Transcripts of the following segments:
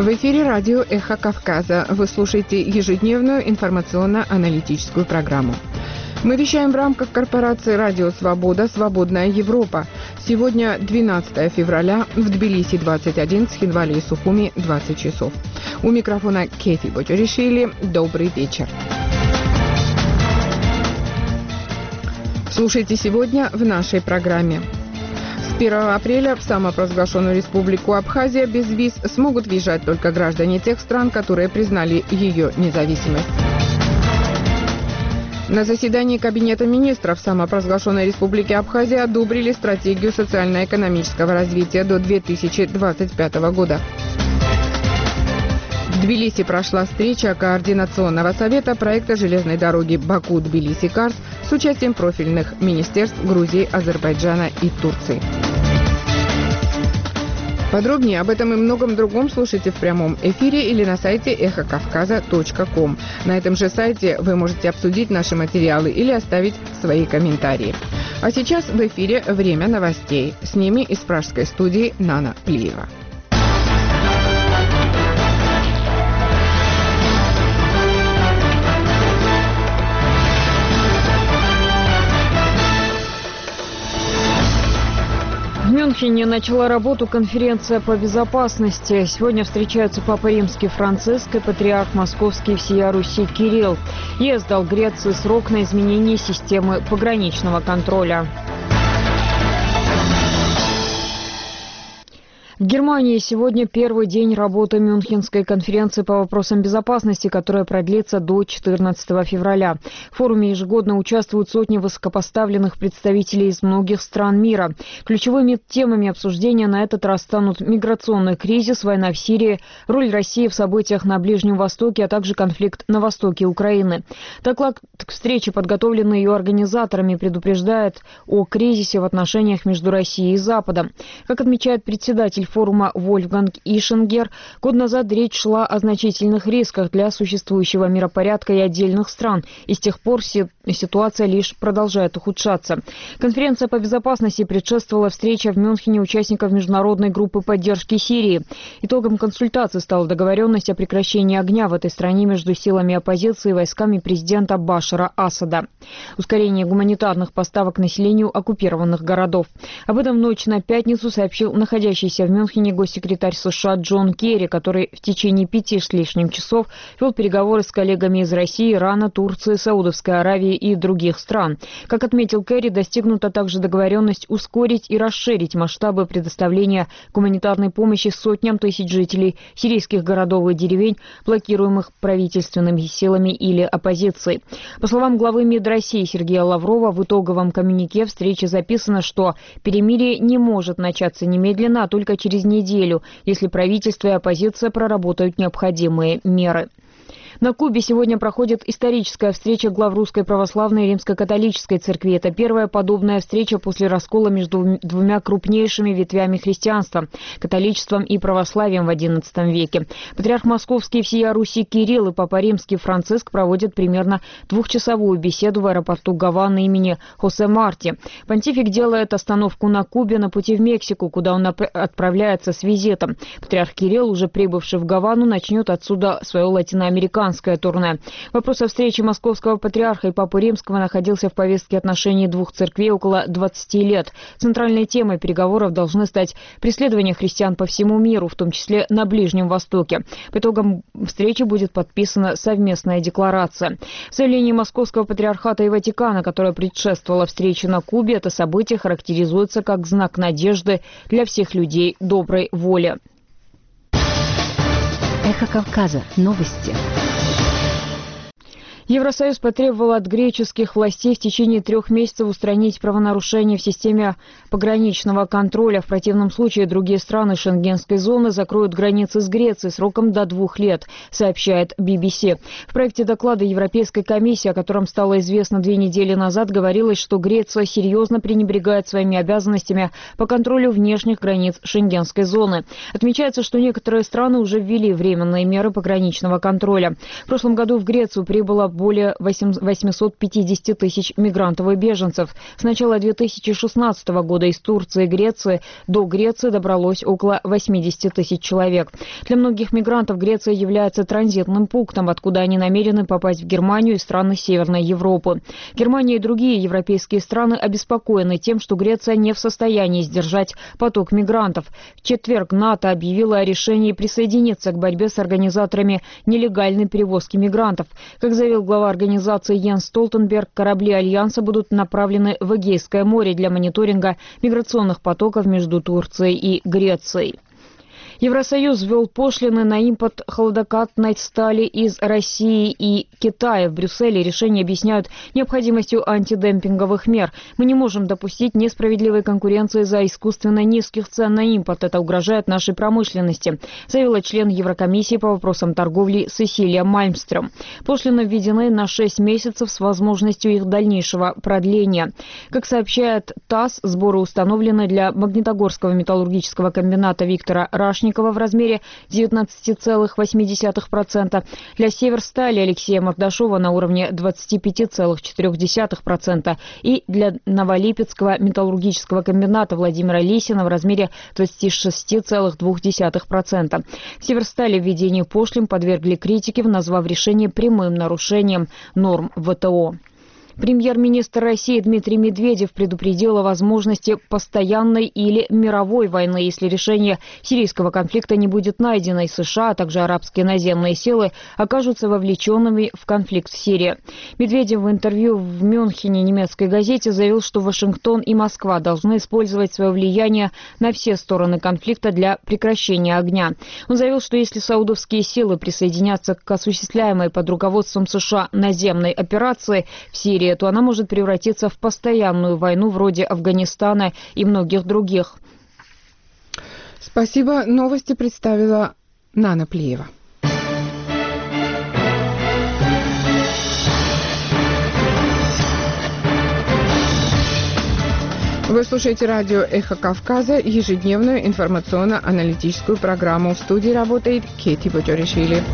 В эфире радио «Эхо Кавказа». Вы слушаете ежедневную информационно-аналитическую программу. Мы вещаем в рамках корпорации «Радио Свобода. Свободная Европа». Сегодня 12 февраля, в Тбилиси 21, в Схинвале и Сухуми 20 часов. У микрофона Кефи Боджоришвили. Добрый вечер. Слушайте сегодня в нашей программе. С 1 апреля в самопровозглашенную республику Абхазия без виз смогут въезжать только граждане тех стран, которые признали ее независимость. На заседании Кабинета министров самопровозглашенной республики Абхазия одобрили стратегию социально-экономического развития до 2025 года. В Тбилиси прошла встреча Координационного совета проекта железной дороги Баку-Тбилиси-Карс с участием профильных министерств Грузии, Азербайджана и Турции. Подробнее об этом и многом другом слушайте в прямом эфире или на сайте эхокавказа.ком. На этом же сайте вы можете обсудить наши материалы или оставить свои комментарии. А сейчас в эфире время новостей. С ними из пражской студии Нана Плиева. В Мюнхене начала работу конференция по безопасности. Сегодня встречаются Папа Римский Франциск и Патриарх Московский всея Руси Кирилл. ЕС дал Греции срок на изменение системы пограничного контроля. В Германии сегодня первый день работы Мюнхенской конференции по вопросам безопасности, которая продлится до 14 февраля. В форуме ежегодно участвуют сотни высокопоставленных представителей из многих стран мира. Ключевыми темами обсуждения на этот раз станут миграционный кризис, война в Сирии, роль России в событиях на Ближнем Востоке, а также конфликт на востоке Украины. Доклад к встрече, подготовленный ее организаторами, предупреждает о кризисе в отношениях между Россией и Западом. Как отмечает председатель форума Вольфганг Ишингер, год назад речь шла о значительных рисках для существующего миропорядка и отдельных стран, и с тех пор ситуация лишь продолжает ухудшаться. Конференция по безопасности предшествовала встрече в Мюнхене участников международной группы поддержки Сирии. Итогом консультаций стала договоренность о прекращении огня в этой стране между силами оппозиции и войсками президента Башара Асада. Ускорение гуманитарных поставок населению оккупированных городов. Об этом в ночь на пятницу сообщил находящийся в Мюнхене госсекретарь США Джон Керри, который в течение 5 с лишним часов вел переговоры с коллегами из России, Ирана, Турции, Саудовской Аравии и других стран. Как отметил Керри, достигнута также договоренность ускорить и расширить масштабы предоставления гуманитарной помощи сотням тысяч жителей сирийских городов и деревень, блокируемых правительственными силами или оппозицией. По словам главы МИД России Сергея Лаврова, в итоговом коммюнике встречи записано, что перемирие не может начаться немедленно, а только через неделю, если правительство и оппозиция проработают необходимые меры. На Кубе сегодня проходит историческая встреча глав Русской Православной и Римско-католической церкви. Это первая подобная встреча после раскола между двумя крупнейшими ветвями христианства – католичеством и православием в XI веке. Патриарх Московский всея Руси Кирилл и Папа Римский Франциск проводят примерно двухчасовую беседу в аэропорту Гаваны имени Хосе Марти. Понтифик делает остановку на Кубе на пути в Мексику, куда он отправляется с визитом. Патриарх Кирилл, уже прибывший в Гавану, начнет отсюда свое латиноамериканское турне. Вопрос о встрече московского патриарха и Папы Римского находился в повестке отношений двух церквей около 20 лет. Центральной темой переговоров должны стать преследования христиан по всему миру, в том числе на Ближнем Востоке. По итогам встречи будет подписана совместная декларация. В заявлении Московского патриархата и Ватикана, которое предшествовало встрече на Кубе, это событие характеризуется как знак надежды для всех людей доброй воли. Эхо Кавказа. Новости. Евросоюз потребовал от греческих властей в течение 3 месяцев устранить правонарушения в системе пограничного контроля. В противном случае другие страны шенгенской зоны закроют границы с Грецией сроком до 2 лет, сообщает BBC. В проекте доклада Европейской комиссии, о котором стало известно 2 недели назад, говорилось, что Греция серьезно пренебрегает своими обязанностями по контролю внешних границ шенгенской зоны. Отмечается, что некоторые страны уже ввели временные меры пограничного контроля. В прошлом году в Грецию прибыло более 850 тысяч мигрантов и беженцев. С начала 2016 года из Турции и Греции до Греции добралось около 80 тысяч человек. Для многих мигрантов Греция является транзитным пунктом, откуда они намерены попасть в Германию и страны Северной Европы. Германия и другие европейские страны обеспокоены тем, что Греция не в состоянии сдержать поток мигрантов. В четверг НАТО объявило о решении присоединиться к борьбе с организаторами нелегальной перевозки мигрантов. Как заявил глава организации Йенс Столтенберг, корабли Альянса будут направлены в Эгейское море для мониторинга миграционных потоков между Турцией и Грецией. Евросоюз ввел пошлины на импорт хладокатной стали из России и Китая. В Брюсселе решение объясняют необходимостью антидемпинговых мер. Мы не можем допустить несправедливой конкуренции за искусственно низких цен на импорт. Это угрожает нашей промышленности, заявила член Еврокомиссии по вопросам торговли Сесилия Мальмстрём. Пошлины введены на 6 месяцев с возможностью их дальнейшего продления. Как сообщает ТАСС, сборы установлены для Магнитогорского металлургического комбината Виктора Рашникова в размере 19,8%, для Северстали Алексея Мордашова на уровне 25,4% и для Новолипецкого металлургического комбината Владимира Лисина в размере 26,2%. В Северстали введение пошлин подвергли критике, назвав решение прямым нарушением норм ВТО. Премьер-министр России Дмитрий Медведев предупредил о возможности постоянной или мировой войны, если решение сирийского конфликта не будет найдено, и США, а также арабские наземные силы окажутся вовлеченными в конфликт в Сирии. Медведев в интервью в Мюнхене немецкой газете заявил, что Вашингтон и Москва должны использовать свое влияние на все стороны конфликта для прекращения огня. Он заявил, что если саудовские силы присоединятся к осуществляемой под руководством США наземной операции в Сирии, то она может превратиться в постоянную войну вроде Афганистана и многих других. Спасибо. Новости представила Нана Плиева. Вы слушаете радио «Эхо Кавказа», ежедневную информационно-аналитическую программу. В студии работает Кети Боджоришвили.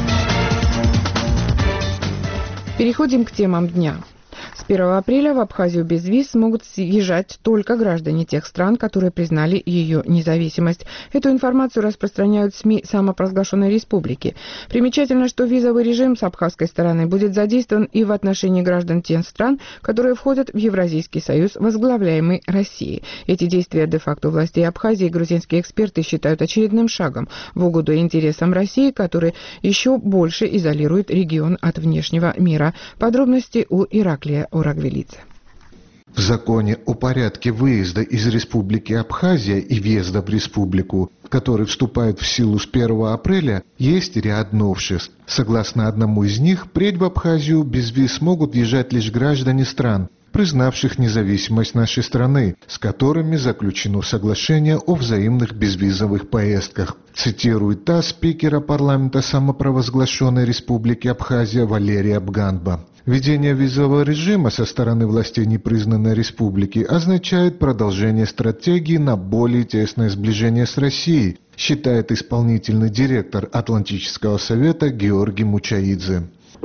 Переходим к темам дня. С 1 апреля в Абхазию без виз смогут съезжать только граждане тех стран, которые признали ее независимость. Эту информацию распространяют СМИ самопровозглашенной республики. Примечательно, что визовый режим с абхазской стороны будет задействован и в отношении граждан тех стран, которые входят в Евразийский союз, возглавляемый Россией. Эти действия де-факто властей Абхазии грузинские эксперты считают очередным шагом в угоду интересам России, который еще больше изолирует регион от внешнего мира. Подробности у Ираклия Урагвелидзе. В законе о порядке выезда из Республики Абхазия и въезда в республику, который вступает в силу с 1 апреля, есть ряд новшеств. Согласно одному из них, впредь в Абхазию без виз смогут въезжать лишь граждане стран, признавших независимость нашей страны, с которыми заключено соглашение о взаимных безвизовых поездках. Цитирует ТАСС спикера парламента самопровозглашенной Республики Абхазия Валерия Бганба. Введение визового режима со стороны властей непризнанной республики означает продолжение стратегии на более тесное сближение с Россией, считает исполнительный директор Атлантического совета Георгий Мучаидзе.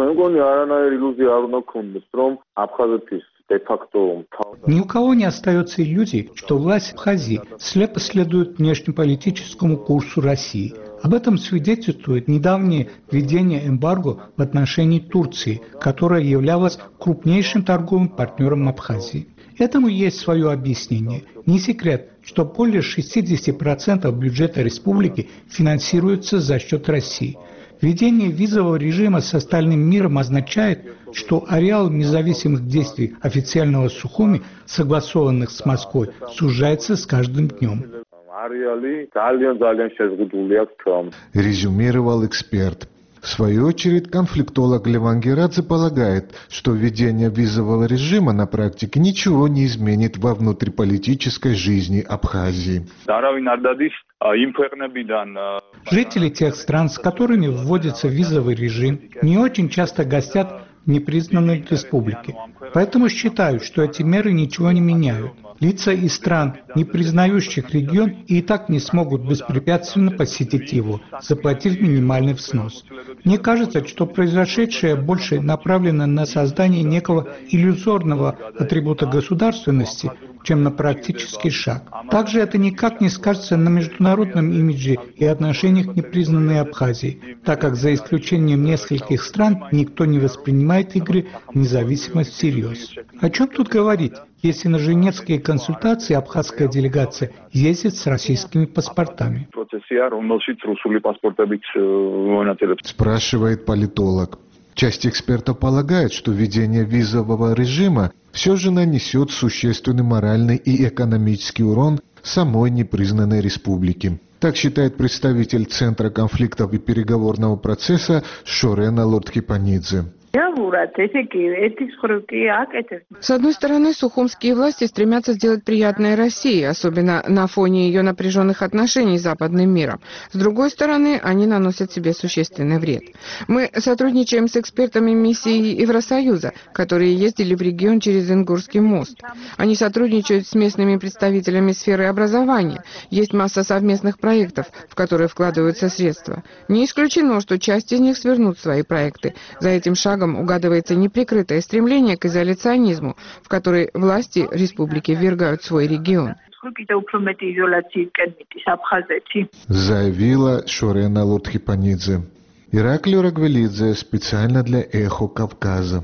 Ни у кого не остается иллюзий, что власть Абхазии слепо следует внешнеполитическому курсу России. Об этом свидетельствует недавнее введение эмбарго в отношении Турции, которая являлась крупнейшим торговым партнером Абхазии. Этому есть свое объяснение. Не секрет, что более 60% бюджета республики финансируется за счет России. Введение визового режима с остальным миром означает, что ареал независимых действий официального Сухуми, согласованных с Москвой, сужается с каждым днем. Резюмировал эксперт. В свою очередь, конфликтолог Леван Герадзе полагает, что введение визового режима на практике ничего не изменит во внутриполитической жизни Абхазии. Жители тех стран, с которыми вводится визовый режим, не очень часто гостят в непризнанной республике. Поэтому считают, что эти меры ничего не меняют. Лица из стран, не признающих регион, и так не смогут беспрепятственно посетить его, заплатив минимальный взнос. Мне кажется, что произошедшее больше направлено на создание некого иллюзорного атрибута государственности, чем на практический шаг. Также это никак не скажется на международном имидже и отношениях непризнанной Абхазии, так как за исключением нескольких стран никто не воспринимает игры в независимость всерьез. О чем тут говорить, если на женевские консультации абхазская делегация ездит с российскими паспортами? Спрашивает политолог. Часть экспертов полагает, что введение визового режима все же нанесет существенный моральный и экономический урон самой непризнанной республике. Так считает представитель Центра конфликтов и переговорного процесса Шорена Лордхипанидзе. С одной стороны, сухумские власти стремятся сделать приятное России, особенно на фоне ее напряженных отношений с западным миром. С другой стороны, они наносят себе существенный вред. Мы сотрудничаем с экспертами миссии Евросоюза, которые ездили в регион через Ингурский мост. Они сотрудничают с местными представителями сферы образования. Есть масса совместных проектов, в которые вкладываются средства. Не исключено, что часть из них свернут свои проекты. За этим шагом угадывается неприкрытое стремление к изоляционизму, в который власти республики ввергают свой регион. Заявила Шорена Лордхипанидзе. Ираклий Рагвелидзе специально для «Эхо Кавказа».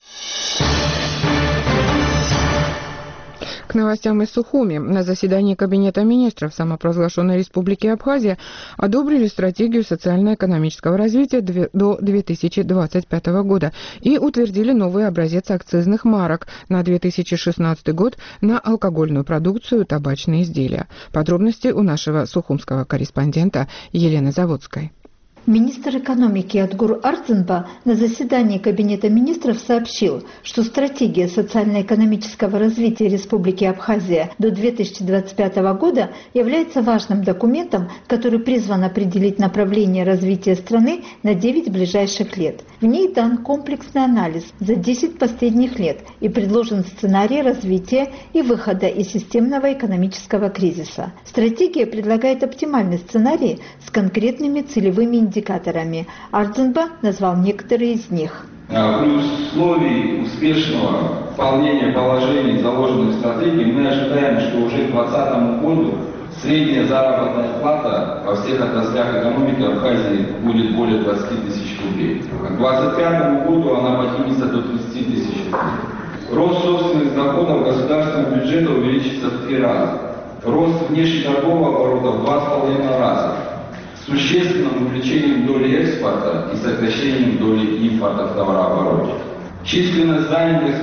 К новостям из Сухуми. На заседании Кабинета министров самопровозглашенной Республики Абхазия одобрили стратегию социально-экономического развития до 2025 года и утвердили новый образец акцизных марок на 2016 год на алкогольную продукцию и табачные изделия. Подробности у нашего сухумского корреспондента Елены Заводской. Министр экономики Адгур Ардзинба на заседании Кабинета министров сообщил, что стратегия социально-экономического развития Республики Абхазия до 2025 года является важным документом, который призван определить направление развития страны на 9 ближайших лет. В ней дан комплексный анализ за 10 последних лет и предложен сценарий развития и выхода из системного экономического кризиса. Стратегия предлагает оптимальный сценарий с конкретными целевыми индикаторами. Ардзинба назвал некоторые из них. При условии успешного выполнения положений, заложенных в стратегии, мы ожидаем, что уже к 2020 году средняя заработная плата во всех отраслях экономики Абхазии будет более 20 тысяч рублей. К 2025 году она поднимется до 30 тысяч рублей. Рост собственных доходов государственного бюджета увеличится в 3 раза. Рост внешнеторгового оборота в 2,5 раза. С существенным увеличением доли экспорта и сокращением доли импорта в товарообороте. Численность занятых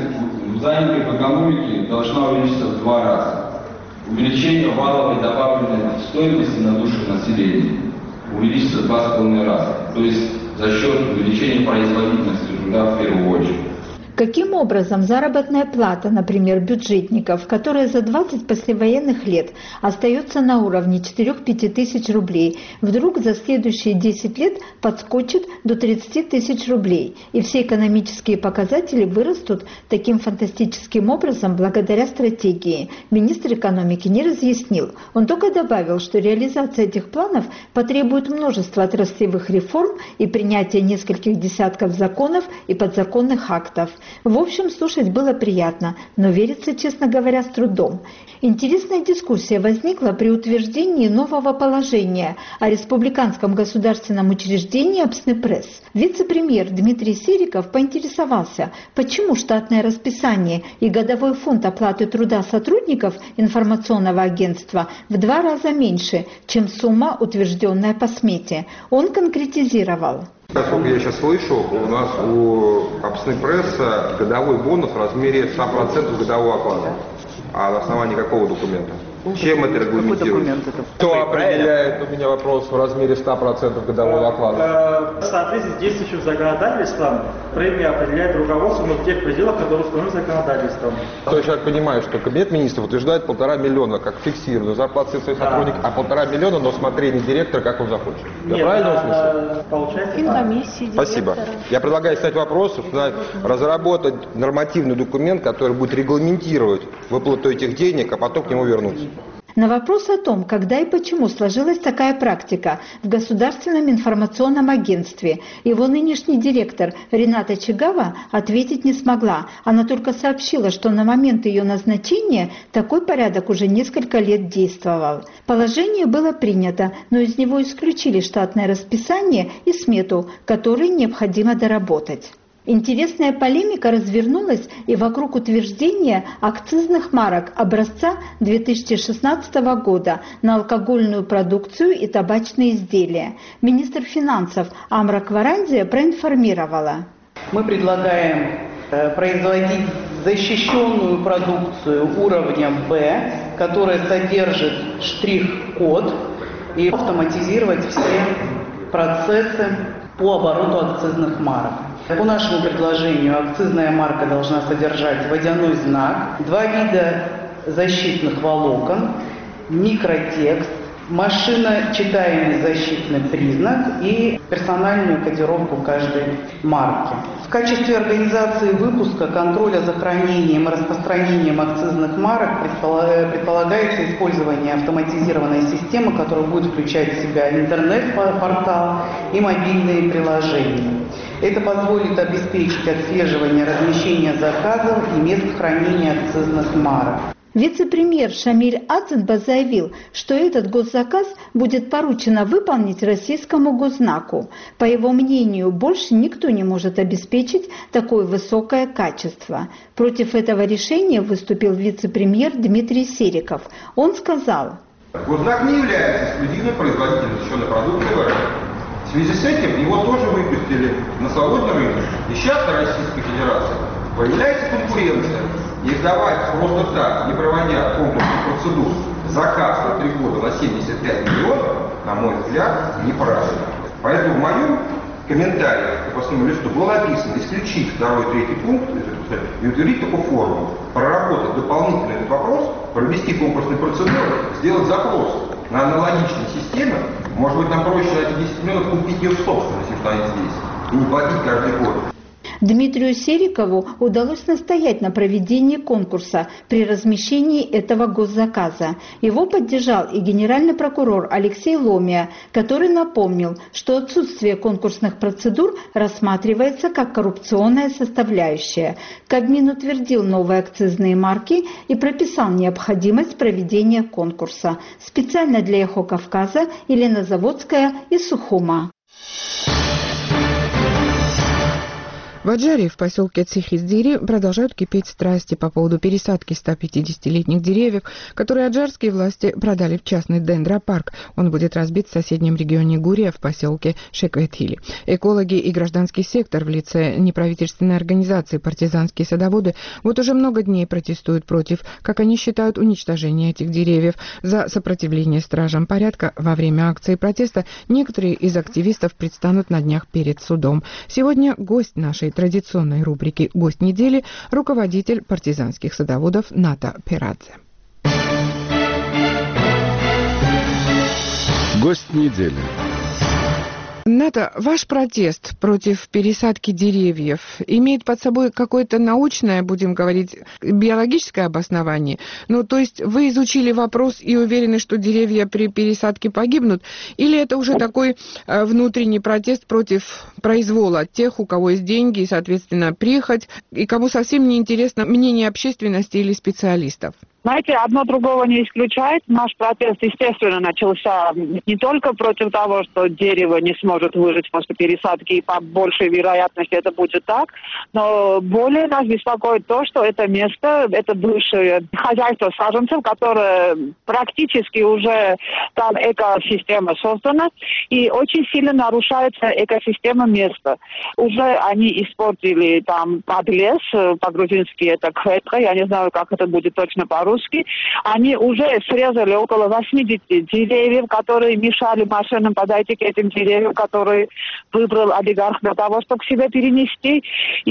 в экономике должна увеличиться в 2 раза. Увеличение валовой добавленной стоимости на душу населения увеличится в 2,5 раза. То есть за счет увеличения производительности труда в первую очередь. Каким образом заработная плата, например, бюджетников, которая за 20 послевоенных лет остается на уровне 4-5 тысяч рублей, вдруг за следующие 10 лет подскочит до 30 тысяч рублей, и все экономические показатели вырастут таким фантастическим образом благодаря стратегии? Министр экономики не разъяснил. Он только добавил, что реализация этих планов потребует множества отраслевых реформ и принятия нескольких десятков законов и подзаконных актов. В общем, слушать было приятно, но верится, честно говоря, с трудом. Интересная дискуссия возникла при утверждении нового положения о республиканском государственном учреждении «Апснепресс». Вице-премьер Дмитрий Сериков поинтересовался, почему штатное расписание и годовой фонд оплаты труда сотрудников информационного агентства в 2 раза меньше, чем сумма, утвержденная по смете. Он конкретизировал. Насколько я сейчас слышу, у нас у Апснепресса годовой бонус в размере 100% годового оклада. А на основании какого документа? Чем это регламентируется? Кто определяет, у меня вопрос, в размере 100% годового оклада? В соответствии с действующим законодательством премия определяет руководство, но в тех пределах, которые установлены законодательством. То есть я понимаю, что Кабинет министров утверждает 1,5 миллиона как фиксированную зарплату своих сотрудников, а 1,5 миллиона на усмотрение директора, как он захочет. Я правильно услышал? Получается. Спасибо. Я предлагаю ставить вопрос, разработать нормативный документ, который будет регламентировать выплату этих денег, а потом к нему вернуться. На вопрос о том, когда и почему сложилась такая практика в Государственном информационном агентстве, его нынешний директор Рената Чигава ответить не смогла. Она только сообщила, что на момент ее назначения такой порядок уже несколько лет действовал. Положение было принято, но из него исключили штатное расписание и смету, которые необходимо доработать. Интересная полемика развернулась и вокруг утверждения акцизных марок образца 2016 года на алкогольную продукцию и табачные изделия. Министр финансов Амра Кварандзе проинформировала. Мы предлагаем производить защищенную продукцию уровня Б, которая содержит штрих-код, и автоматизировать все процессы по обороту акцизных марок. По нашему предложению акцизная марка должна содержать водяной знак, 2 вида защитных волокон, микротекст, машиночитаемый защитный признак и персональную кодировку каждой марки. В качестве организации выпуска, контроля за хранением и распространением акцизных марок предполагается использование автоматизированной системы, которая будет включать в себя интернет-портал и мобильные приложения. Это позволит обеспечить отслеживание размещения заказов и мест хранения акцизных марок. Вице-премьер Шамиль Адзенба заявил, что этот госзаказ будет поручено выполнить российскому госзнаку. По его мнению, больше никто не может обеспечить такое высокое качество. Против этого решения выступил вице-премьер Дмитрий Сериков. Он сказал: Госзнак не является эксклюзивным производителем защищенной продукции в РФ. В связи с этим его тоже выпустили на свободный рынок. И сейчас на Российской Федерации появляется конкуренция. И издавать просто так, не проводя конкурсных процедур, заказ на 3 года на 75 миллионов, на мой взгляд, неправильно. Поэтому в моем комментарии к основному листу было написано исключить 2 и 3 пункт и утвердить такую форму, проработать дополнительно этот вопрос, провести конкурсные процедуры, сделать запрос на аналогичные системы. Может быть, нам проще на эти 10 миллионов купить ее в собственность, если они здесь, и не платить каждый год. Дмитрию Серикову удалось настоять на проведении конкурса при размещении этого госзаказа. Его поддержал и генеральный прокурор Алексей Ломия, который напомнил, что отсутствие конкурсных процедур рассматривается как коррупционная составляющая. Кабмин утвердил новые акцизные марки и прописал необходимость проведения конкурса. Специально для «Эхо Кавказа» Елена Заводская из Сухума. В Аджаре, в поселке Цихиздири, продолжают кипеть страсти по поводу пересадки 150-летних деревьев, которые аджарские власти продали в частный дендропарк. Он будет разбит в соседнем регионе Гурия в поселке Шекветхили. Экологи и гражданский сектор в лице неправительственной организации «Партизанские садоводы» вот уже много дней протестуют против, как они считают, уничтожения этих деревьев. За сопротивление стражам порядка во время акции протеста некоторые из активистов предстанут на днях перед судом. Сегодня гость нашей традиционной рубрики «Гость недели» — руководитель партизанских садоводов Ната Перадзе. Гость недели. Ната, ваш протест против пересадки деревьев имеет под собой какое-то научное, будем говорить, биологическое обоснование? Ну, то есть вы изучили вопрос и уверены, что деревья при пересадке погибнут? Или это уже такой внутренний протест против произвола тех, у кого есть деньги и, соответственно, прихоть, и кому совсем не интересно мнение общественности или специалистов? Знаете, одно другого не исключает. Наш протест, естественно, начался не только против того, что дерево не сможет выжить после пересадки, и по большей вероятности это будет так, но более нас беспокоит то, что это место, это бывшее хозяйство саженцев, которое практически уже там экосистема создана, и очень сильно нарушается экосистема места. Уже они испортили там подлес, по-грузински это кхетка, я не знаю, как это будет точно по-русски, загрузки. Они уже срезали около 80 деревьев, которые мешали машинам подойти к этим деревьям, которые выбрал олигарх для того, чтобы к себе перенести.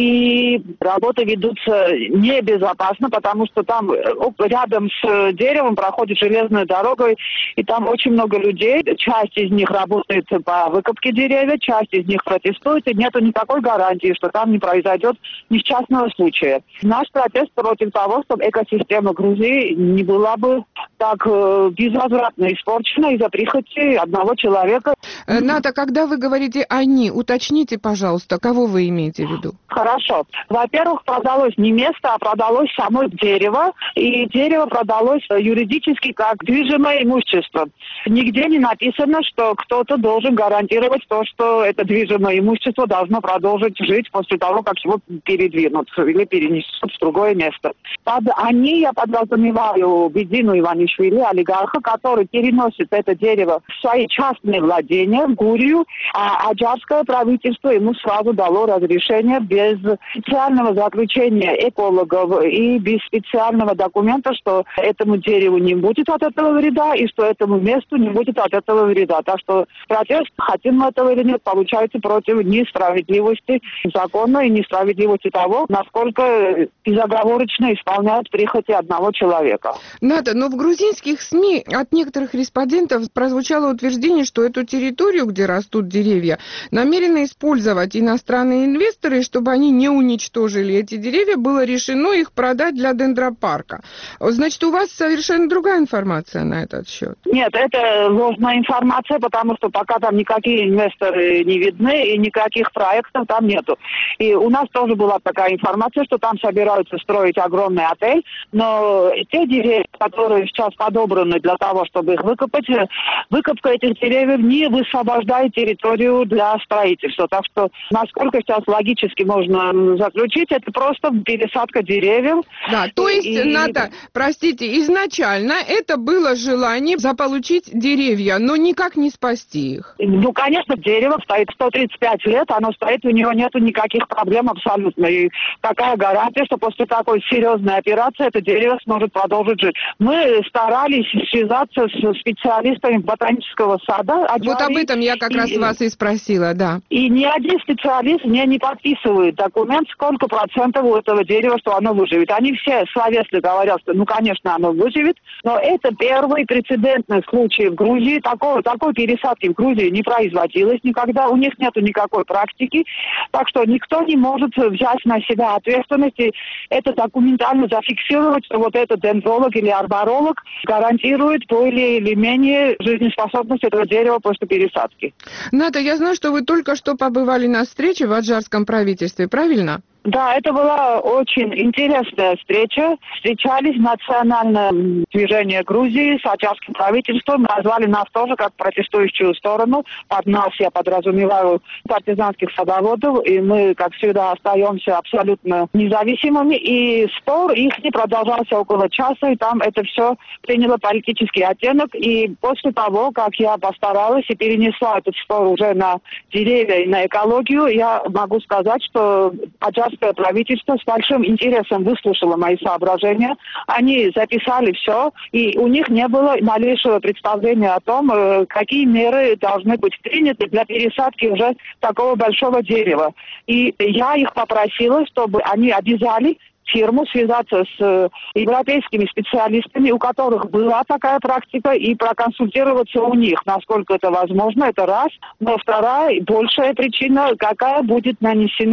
И работы ведутся небезопасно, потому что там рядом с деревом проходит железная дорога, и там очень много людей. Часть из них работает по выкопке деревьев, часть из них протестует, и нету никакой гарантии, что там не произойдет несчастного случая. Наш протест против того, чтобы экосистема Грузии не была бы так безвозвратно испорчена из-за прихоти одного человека. Ната, когда вы говорите «они», уточните, пожалуйста, кого вы имеете в виду? Хорошо. Во-первых, продалось не место, а продалось само дерево. И дерево продалось юридически как движимое имущество. Нигде не написано, что кто-то должен гарантировать то, что это движимое имущество должно продолжить жить после того, как его передвинут или перенесут в другое место. Под «они» я подразумеваю Бедзину Иванишвили, олигарха, который переносит это дерево в свои частные владения, в Гурию, а аджарское правительство ему сразу дало разрешение без специального заключения экологов и без специального документа, что этому дереву не будет от этого вреда и что этому месту не будет от этого вреда. Так что протест, хотим мы этого или нет, получается против несправедливости закона и несправедливости того, насколько безоговорочно исполняют прихоти одного человека. Ната, но в грузинских СМИ от некоторых респондентов прозвучало утверждение, что эту территорию, где растут деревья, намерены использовать иностранные инвесторы, чтобы они не уничтожили эти деревья, было решено их продать для дендропарка. Значит, у вас совершенно другая информация на этот счет? Нет, это ложная информация, потому что пока там никакие инвесторы не видны и никаких проектов там нету. И у нас тоже была такая информация, что там собираются строить огромный отель, но те деревья, которые сейчас подобраны для того, чтобы их выкопать, выкопка этих деревьев не высвобождает территорию для строительства. Так что, насколько сейчас логически можно заключить, это просто пересадка деревьев. Да, то есть, Ната, простите, изначально это было желание заполучить деревья, но никак не спасти их. Ну, конечно, дерево стоит 135 лет, оно стоит, у него нету никаких проблем абсолютно. И какая гарантия, что после такой серьезной операции это дерево сможет продолжить жить? Мы старались связаться с специалистами ботанического сада. Вот об этом я как раз вас и спросила, да. И ни один специалист мне не подписывает документ, сколько процентов у этого дерева, что оно выживет. Они все словесно говорят, что, ну, конечно, оно выживет, но это первый прецедентный случай в Грузии. Такой пересадки в Грузии не производилось никогда, у них нету никакой практики, так что никто не может взять на себя ответственность и это документально зафиксировать, что вот этот дендролог или арборолог гарантирует более или менее жизнеспособность этого дерева после пересадки. Ната, я знаю, что вы только что побывали на встрече в аджарском правительстве, правильно? Да, это была очень интересная встреча. Встречались национальное движение Грузии с аджарским правительством. Назвали нас тоже как протестующую сторону. Под нас я подразумеваю партизанских садоводов. И мы, как всегда, остаемся абсолютно независимыми. И спор их не продолжался около часа. И там это все приняло политический оттенок. И после того, как я постаралась и перенесла этот спор уже на деревья и на экологию, я могу сказать, что аджарское правительство с большим интересом выслушало мои соображения. Они записали все, и у них не было малейшего представления о том, какие меры должны быть приняты для пересадки уже такого большого дерева. И я их попросила, чтобы они обязали фирму связаться с европейскими специалистами, у которых была такая практика, и проконсультироваться у них, насколько это возможно, это раз. Но вторая, большая причина, какой будет нанесен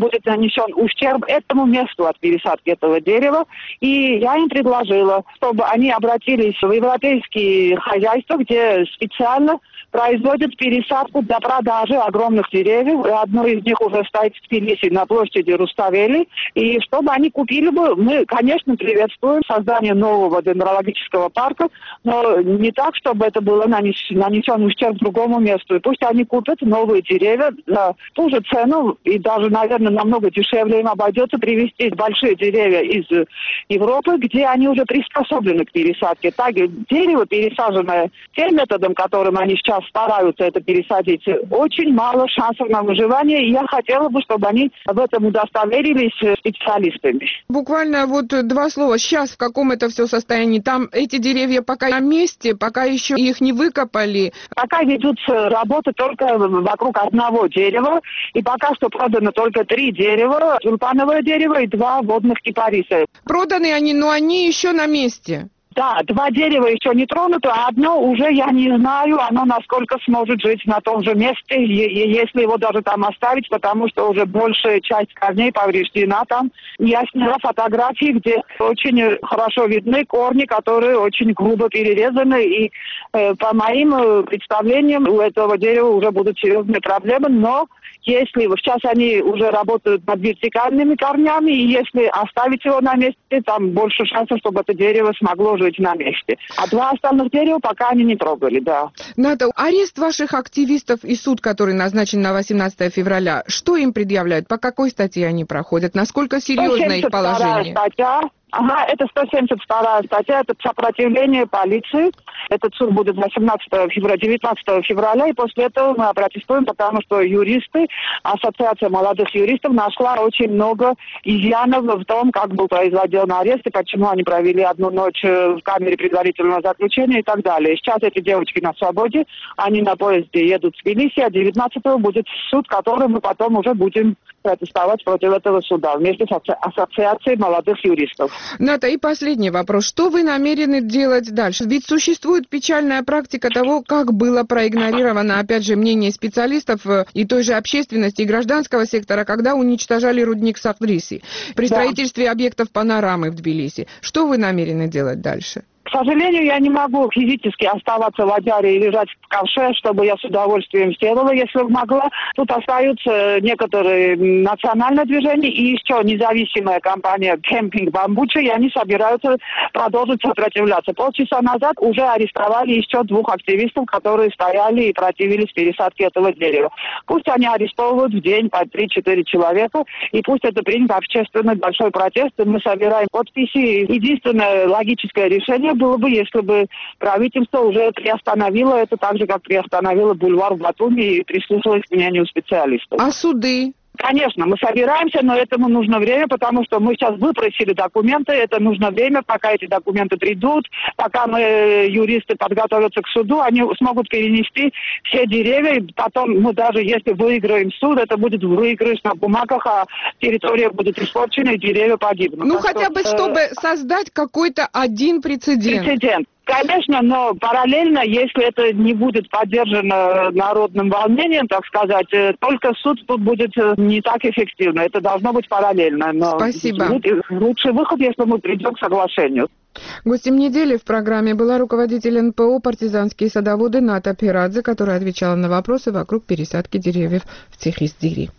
ущерб этому месту от пересадки этого дерева. И я им предложила, чтобы они обратились в европейские хозяйства, где специально производят пересадку для продажи огромных деревьев. Одно из них уже стоит в Тбилиси на площади Руставели. И чтобы они купили бы, мы, конечно, приветствуем создание нового дендрологического парка, но не так, чтобы это было нанесен ущерб другому месту. И пусть они купят новые деревья за ту же цену, и даже, наверное, намного дешевле им обойдется привезти большие деревья из Европы, где они уже приспособлены к пересадке. Так, дерево, пересаженное тем методом, которым они сейчас стараются это пересадить, очень мало шансов на выживание, и я хотела бы, чтобы они в этом удостоверились специалистами. деревьями. Буквально вот два слова. Сейчас в каком это все состоянии? Там эти деревья пока на месте, пока еще их не выкопали? Пока ведутся работы только вокруг одного дерева, и пока что продано только 3 дерева, тюльпановое дерево и 2 водных кипариса. Проданы они, но они еще на месте. Да, 2 дерева еще не тронуты, а одно уже я не знаю, оно насколько сможет жить на том же месте, если его даже там оставить, потому что уже большая часть корней повреждена там. Я сняла фотографии, где очень хорошо видны корни, которые очень грубо перерезаны, и по моим представлениям у этого дерева уже будут серьезные проблемы, но если сейчас они уже работают над вертикальными корнями, и если оставить его на месте, там больше шансов, чтобы это дерево смогло жить на месте. А 2 остальных дерева пока они не трогали, да. Ната, арест ваших активистов и суд, который назначен на 18 февраля, что им предъявляют? По какой статье они проходят? Насколько серьезно их положение? Статья. Ага, это 172 статья, это сопротивление полиции. Этот суд будет 19 февраля, и после этого мы опротестуем, потому что юристы, Ассоциация молодых юристов нашла очень много изъянов в том, как был произведен арест, и почему они провели одну ночь в камере предварительного заключения и так далее. Сейчас эти девочки на свободе, они на поезде едут в Тбилиси, а 19-го будет суд, который мы потом уже будем протестовать против этого суда вместе с Ассоциацией молодых юристов. Ната, и последний вопрос. Что вы намерены делать дальше? Ведь существует печальная практика того, как было проигнорировано, опять же, мнение специалистов и той же общественности, и гражданского сектора, когда уничтожали рудник Сафдриси при строительстве объектов панорамы в Тбилиси. Что вы намерены делать дальше? К сожалению, я не могу физически оставаться в Аdyаре и лежать в ковше, чтобы я с удовольствием сделала, если бы могла. Тут остаются некоторые национальные движения и еще независимая компания «Кемпинг Бамбуча», и они собираются продолжить сопротивляться. Полчаса назад уже арестовали еще 2 активистов, которые стояли и противились пересадке этого дерева. Пусть они арестовывают в день по 3-4 человека, и пусть это принято общественный большой протест, и мы собираем подписи. Единственное логическое решение было бы, если бы правительство уже приостановило это так же, как приостановило бульвар в Батуми и прислушалось к мнению специалистов. А суды? Конечно, мы собираемся, но этому нужно время, потому что мы сейчас выпросили документы, это нужно время, пока эти документы придут, пока мы, юристы, подготовятся к суду, они смогут перенести все деревья, и потом мы даже если выиграем суд, это будет выигрыш на бумагах, а территория будет испорчена, и деревья погибнут. Ну, хотя бы, чтобы создать какой-то один прецедент. Конечно, но параллельно, если это не будет поддержано народным волнением, так сказать, только суд тут будет не так эффективно. Это должно быть параллельно. Но спасибо. Лучший выход, если мы придем к соглашению. Гостем недели в программе была руководитель НПО «Партизанские садоводы» Ната Пирадзе, которая отвечала на вопросы вокруг пересадки деревьев в Цехиздири.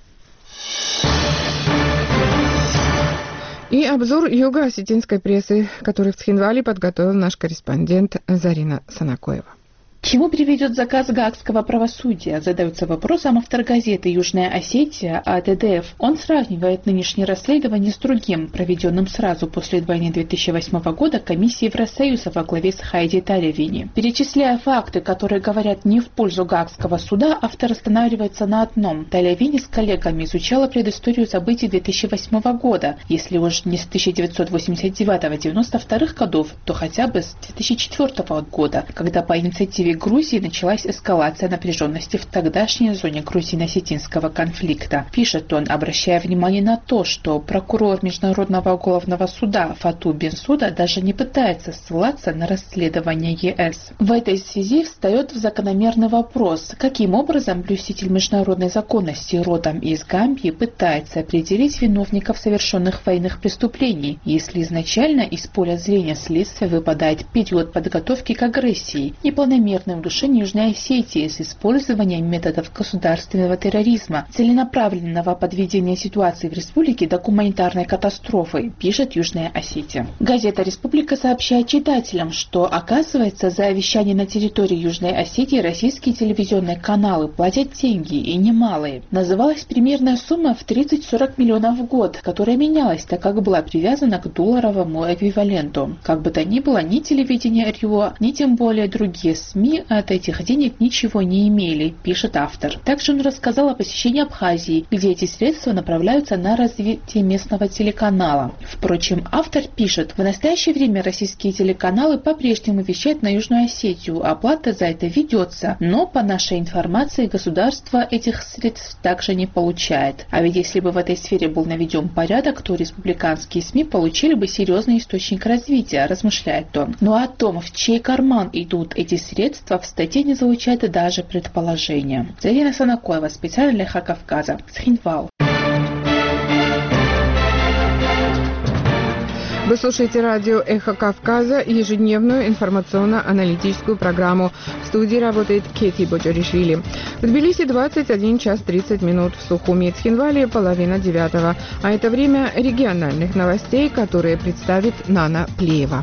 И обзор юго-осетинской прессы, который в Цхинвале подготовил наш корреспондент Зарина Санакоева. К чему приведет заказ гаагского правосудия? Задается вопросом автор газеты «Южная Осетия» АТДФ. Он сравнивает нынешнее расследование с другим, проведенным сразу после войны 2008 года комиссией Евросоюза во главе с Хайди Талевини. Перечисляя факты, которые говорят не в пользу гаагского суда, автор останавливается на одном. Талевини с коллегами изучала предысторию событий 2008 года, если уж не с 1989-92 годов, то хотя бы с 2004 года, когда по инициативе Грузии началась эскалация напряженности в тогдашней зоне грузино-осетинского конфликта. Пишет он, обращая внимание на то, что прокурор Международного уголовного суда Фату Бенсуда даже не пытается ссылаться на расследование ЕС. В этой связи встает закономерный вопрос, каким образом блюститель международной законности родом из Гамбии пытается определить виновников совершенных военных преступлений, если изначально из поля зрения следствия выпадает период подготовки к агрессии, непланомерное удушение Южной Осетии с использованием методов государственного терроризма, целенаправленного подведения ситуации в республике до гуманитарной катастрофы, пишет Южная Осетия. Газета «Республика» сообщает читателям, что, оказывается, за вещание на территории Южной Осетии российские телевизионные каналы платят деньги, и немалые. Называлась примерная сумма в 30-40 миллионов в год, которая менялась, так как была привязана к долларовому эквиваленту. Как бы то ни было, ни телевидение РИО, ни тем более другие СМИ СМИ от этих денег ничего не имели, пишет автор. Также он рассказал о посещении Абхазии, где эти средства направляются на развитие местного телеканала. Впрочем, автор пишет, в настоящее время российские телеканалы по-прежнему вещают на Южную Осетию, оплата за это ведется, но по нашей информации государство этих средств также не получает. А ведь если бы в этой сфере был наведен порядок, то республиканские СМИ получили бы серьезный источник развития, размышляет он. Но о том, в чей карман идут эти средства, в статье не звучит даже предположения. Зарина Санакоева, специально для Эхо Кавказа, Схинвал. Вы слушаете радио «Эхо Кавказа», ежедневную информационно-аналитическую программу. В студии работает Кети Боджоришвили. В Тбилиси 21 час 30 минут, в Сухуми и Цхинвале 8:30. А это время региональных новостей, которые представит Нана Плеева.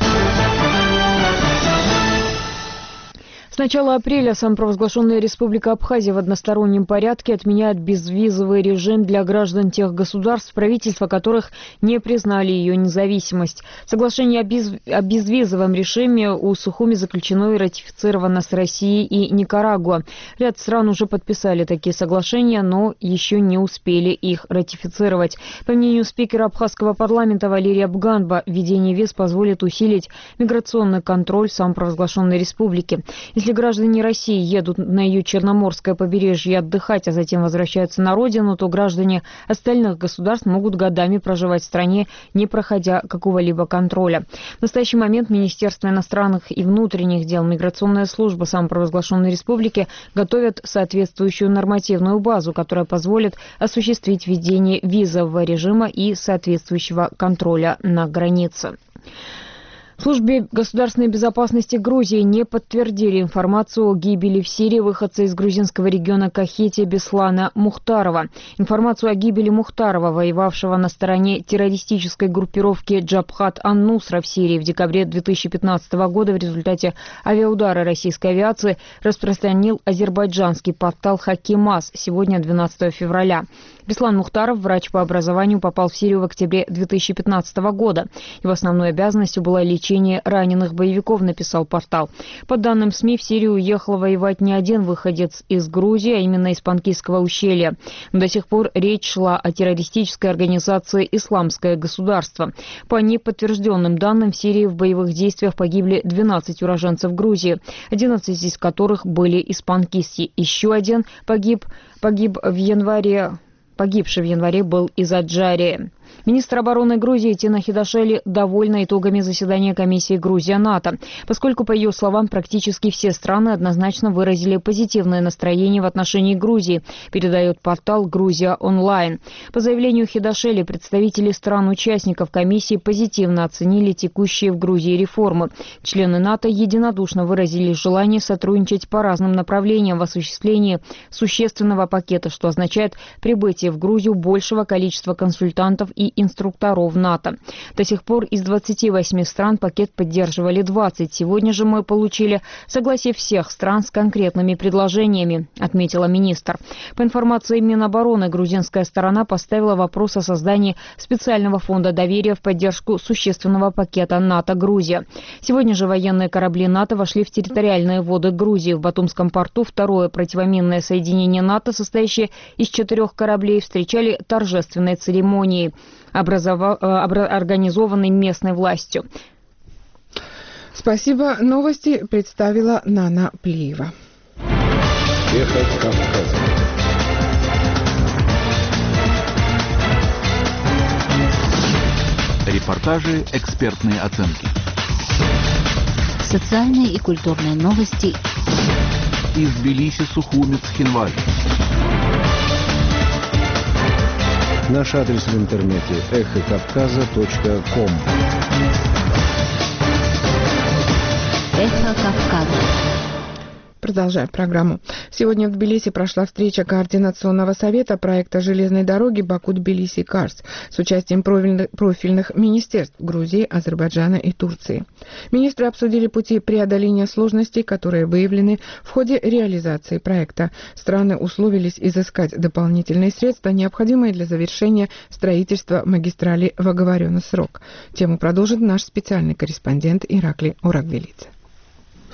С начала апреля самопровозглашенная Республика Абхазия в одностороннем порядке отменяет безвизовый режим для граждан тех государств, правительства которых не признали ее независимость. Соглашение о безвизовом режиме у Сухуми заключено и ратифицировано с Россией и Никарагуа. Ряд стран уже подписали такие соглашения, но еще не успели их ратифицировать. По мнению спикера абхазского парламента Валерия Бганба, введение виз позволит усилить миграционный контроль самопровозглашенной республики. Если граждане России едут на ее Черноморское побережье отдыхать, а затем возвращаются на родину, то граждане остальных государств могут годами проживать в стране, не проходя какого-либо контроля. В настоящий момент Министерство иностранных и внутренних дел, миграционная служба самопровозглашенной республики готовят соответствующую нормативную базу, которая позволит осуществить введение визового режима и соответствующего контроля на границе. В службе государственной безопасности Грузии не подтвердили информацию о гибели в Сирии выходца из грузинского региона Кахетия Беслана Мухтарова. Информацию о гибели Мухтарова, воевавшего на стороне террористической группировки Джабхат ан-Нусра в Сирии в декабре 2015 года в результате авиаудара российской авиации, распространил азербайджанский портал Хакимас сегодня, 12 февраля. Беслан Мухтаров, врач по образованию, попал в Сирию в октябре 2015 года. Его основной обязанностью было лечение раненых боевиков, написал портал. По данным СМИ, в Сирию уехал воевать не один выходец из Грузии, а именно из Панкийского ущелья. Но до сих пор речь шла о террористической организации «Исламское государство». По неподтвержденным данным, в Сирии в боевых действиях погибли 12 уроженцев Грузии, 11 из которых были из Панкисти. Еще один погибший в январе был из Аджарии. Министр обороны Грузии Тина Хидашели довольна итогами заседания комиссии Грузия-НАТО, поскольку, по ее словам, практически все страны однозначно выразили позитивное настроение в отношении Грузии, передает портал «Грузия онлайн». По заявлению Хидашели, представители стран-участников комиссии позитивно оценили текущие в Грузии реформы. Члены НАТО единодушно выразили желание сотрудничать по разным направлениям в осуществлении существенного пакета, что означает прибытие в Грузию большего количества консультантов и инструкторов НАТО. До сих пор из 28 стран пакет поддерживали 20. Сегодня же мы получили согласие всех стран с конкретными предложениями, отметила министр. По информации Минобороны, грузинская сторона поставила вопрос о создании специального фонда доверия в поддержку существенного пакета НАТО-Грузия. Сегодня же военные корабли НАТО вошли в территориальные воды Грузии. В Батумском порту второе противоминное соединение НАТО, состоящее из 4 кораблей, встречали торжественной церемонией, организованной местной властью. Спасибо. Новости представила Нана Плеева. Эхо Кавказа. Репортажи, экспертные оценки. Социальные и культурные новости. Из Тбилиси, Сухуми, Цхинвали. Наш адрес в интернете эхокавказа.ком. Эхо Кавказа. Продолжаем программу. Сегодня в Тбилиси прошла встреча Координационного совета проекта железной дороги Баку-Тбилиси-Карс с участием профильных министерств Грузии, Азербайджана и Турции. Министры обсудили пути преодоления сложностей, которые выявлены в ходе реализации проекта. Страны условились изыскать дополнительные средства, необходимые для завершения строительства магистрали в оговоренный срок. Тему продолжит наш специальный корреспондент Иракли Орагвелидзе.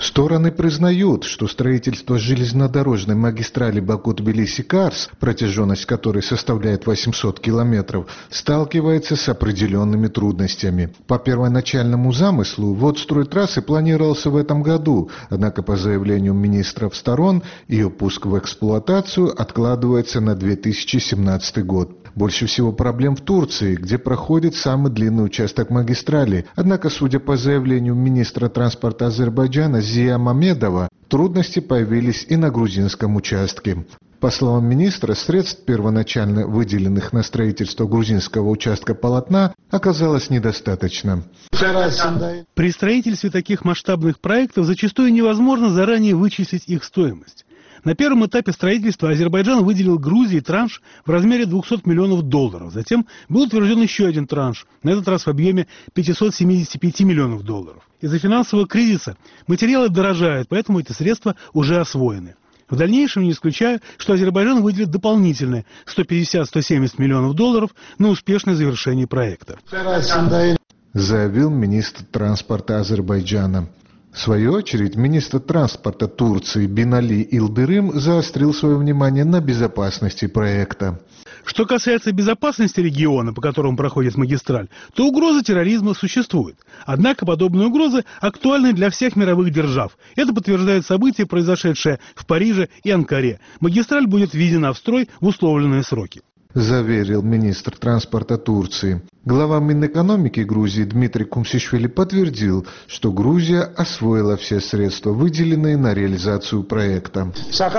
Стороны признают, что строительство железнодорожной магистрали Баку-Тбилиси-Карс, протяженность которой составляет 800 километров, сталкивается с определенными трудностями. По первоначальному замыслу, ввод стройтрассы планировался в этом году, однако по заявлению министров сторон ее пуск в эксплуатацию откладывается на 2017 год. Больше всего проблем в Турции, где проходит самый длинный участок магистрали. Однако, судя по заявлению министра транспорта Азербайджана Зия Мамедова, трудности появились и на грузинском участке. По словам министра, средств, первоначально выделенных на строительство грузинского участка полотна, оказалось недостаточно. При строительстве таких масштабных проектов зачастую невозможно заранее вычислить их стоимость. На первом этапе строительства Азербайджан выделил Грузии транш в размере $200 миллионов. Затем был утвержден еще один транш, на этот раз в объеме $575 миллионов. Из-за финансового кризиса материалы дорожают, поэтому эти средства уже освоены. В дальнейшем не исключаю, что Азербайджан выделит дополнительные $150-170 миллионов на успешное завершение проекта. Заявил министр транспорта Азербайджана. В свою очередь, министр транспорта Турции Бинали Илдырым заострил свое внимание на безопасности проекта. Что касается безопасности региона, по которому проходит магистраль, то угроза терроризма существует. Однако подобные угрозы актуальны для всех мировых держав. Это подтверждает события, произошедшие в Париже и Анкаре. Магистраль будет введена в строй в условленные сроки. Заверил министр транспорта Турции. Глава Минэкономики Грузии Дмитрий Кумсишвили подтвердил, что Грузия освоила все средства, выделенные на реализацию проекта.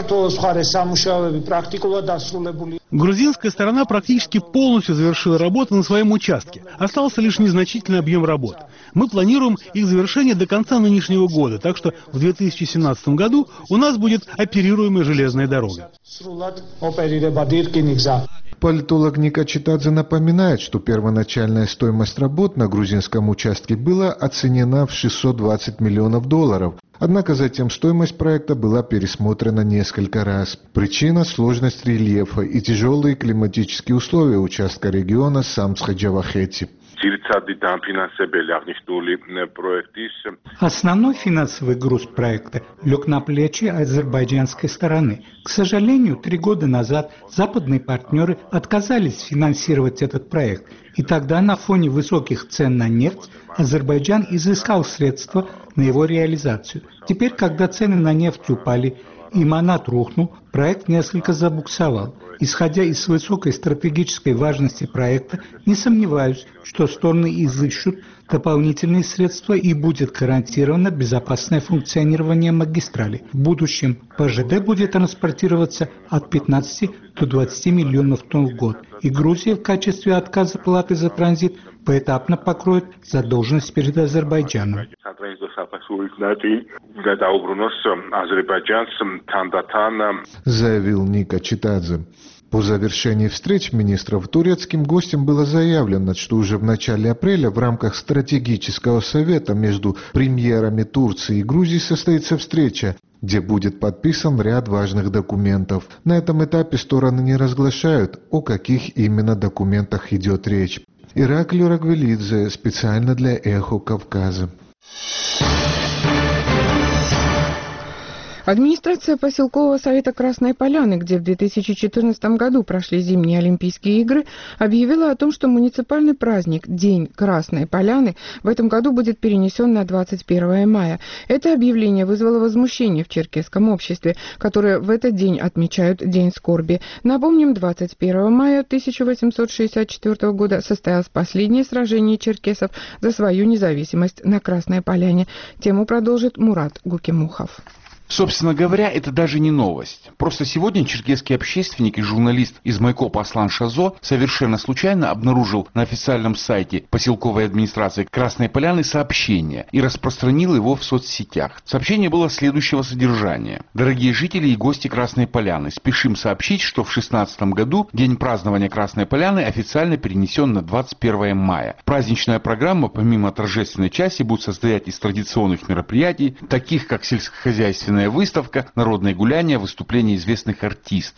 Грузинская сторона практически полностью завершила работу на своем участке. Остался лишь незначительный объем работ. Мы планируем их завершение до конца нынешнего года, так что в 2017 году у нас будет оперируемая железная дорога. Политолог Ника Читадзе напоминает, что первоначальная стоимость работ на грузинском участке была оценена в $620 миллионов. Однако затем стоимость проекта была пересмотрена несколько раз. Причина – сложность рельефа и тяжелые климатические условия участка региона Самсха-Джавахети. Основной финансовый груз проекта лег на плечи азербайджанской стороны. К сожалению, 3 года назад западные партнеры отказались финансировать этот проект. И тогда на фоне высоких цен на нефть Азербайджан изыскал средства на его реализацию. Теперь, когда цены на нефть упали и манат рухнул, проект несколько забуксовал. Исходя из высокой стратегической важности проекта, не сомневаюсь, что стороны изыщут дополнительные средства и будет гарантировано безопасное функционирование магистрали. В будущем по ЖД будет транспортироваться от 15 до 20 миллионов тонн в год. И Грузия в качестве отказа платы за транзит поэтапно покроет задолженность перед Азербайджаном. Заявил Ника Читадзе. По завершении встреч министров турецким гостям было заявлено, что уже в начале апреля в рамках стратегического совета между премьерами Турции и Грузии состоится встреча, где будет подписан ряд важных документов. На этом этапе стороны не разглашают, о каких именно документах идет речь. Ираклий Рагвелидзе, специально для «Эхо Кавказа». Администрация поселкового совета Красной Поляны, где в 2014 году прошли зимние Олимпийские игры, объявила о том, что муниципальный праздник День Красной Поляны в этом году будет перенесен на 21 мая. Это объявление вызвало возмущение в черкесском обществе, которое в этот день отмечают День скорби. Напомним, 21 мая 1864 года состоялось последнее сражение черкесов за свою независимость на Красной Поляне. Тему продолжит Мурат Гукимухов. Собственно говоря, это даже не новость. Просто сегодня черкесский общественник и журналист из Майкопа Аслан Шазо совершенно случайно обнаружил на официальном сайте поселковой администрации Красной Поляны сообщение и распространил его в соцсетях. Сообщение было следующего содержания. Дорогие жители и гости Красной Поляны, спешим сообщить, что в 2016 году день празднования Красной Поляны официально перенесен на 21 мая. Праздничная программа, помимо торжественной части, будет состоять из традиционных мероприятий, таких как сельскохозяйственная выставка, народные гуляния, выступления известных артистов.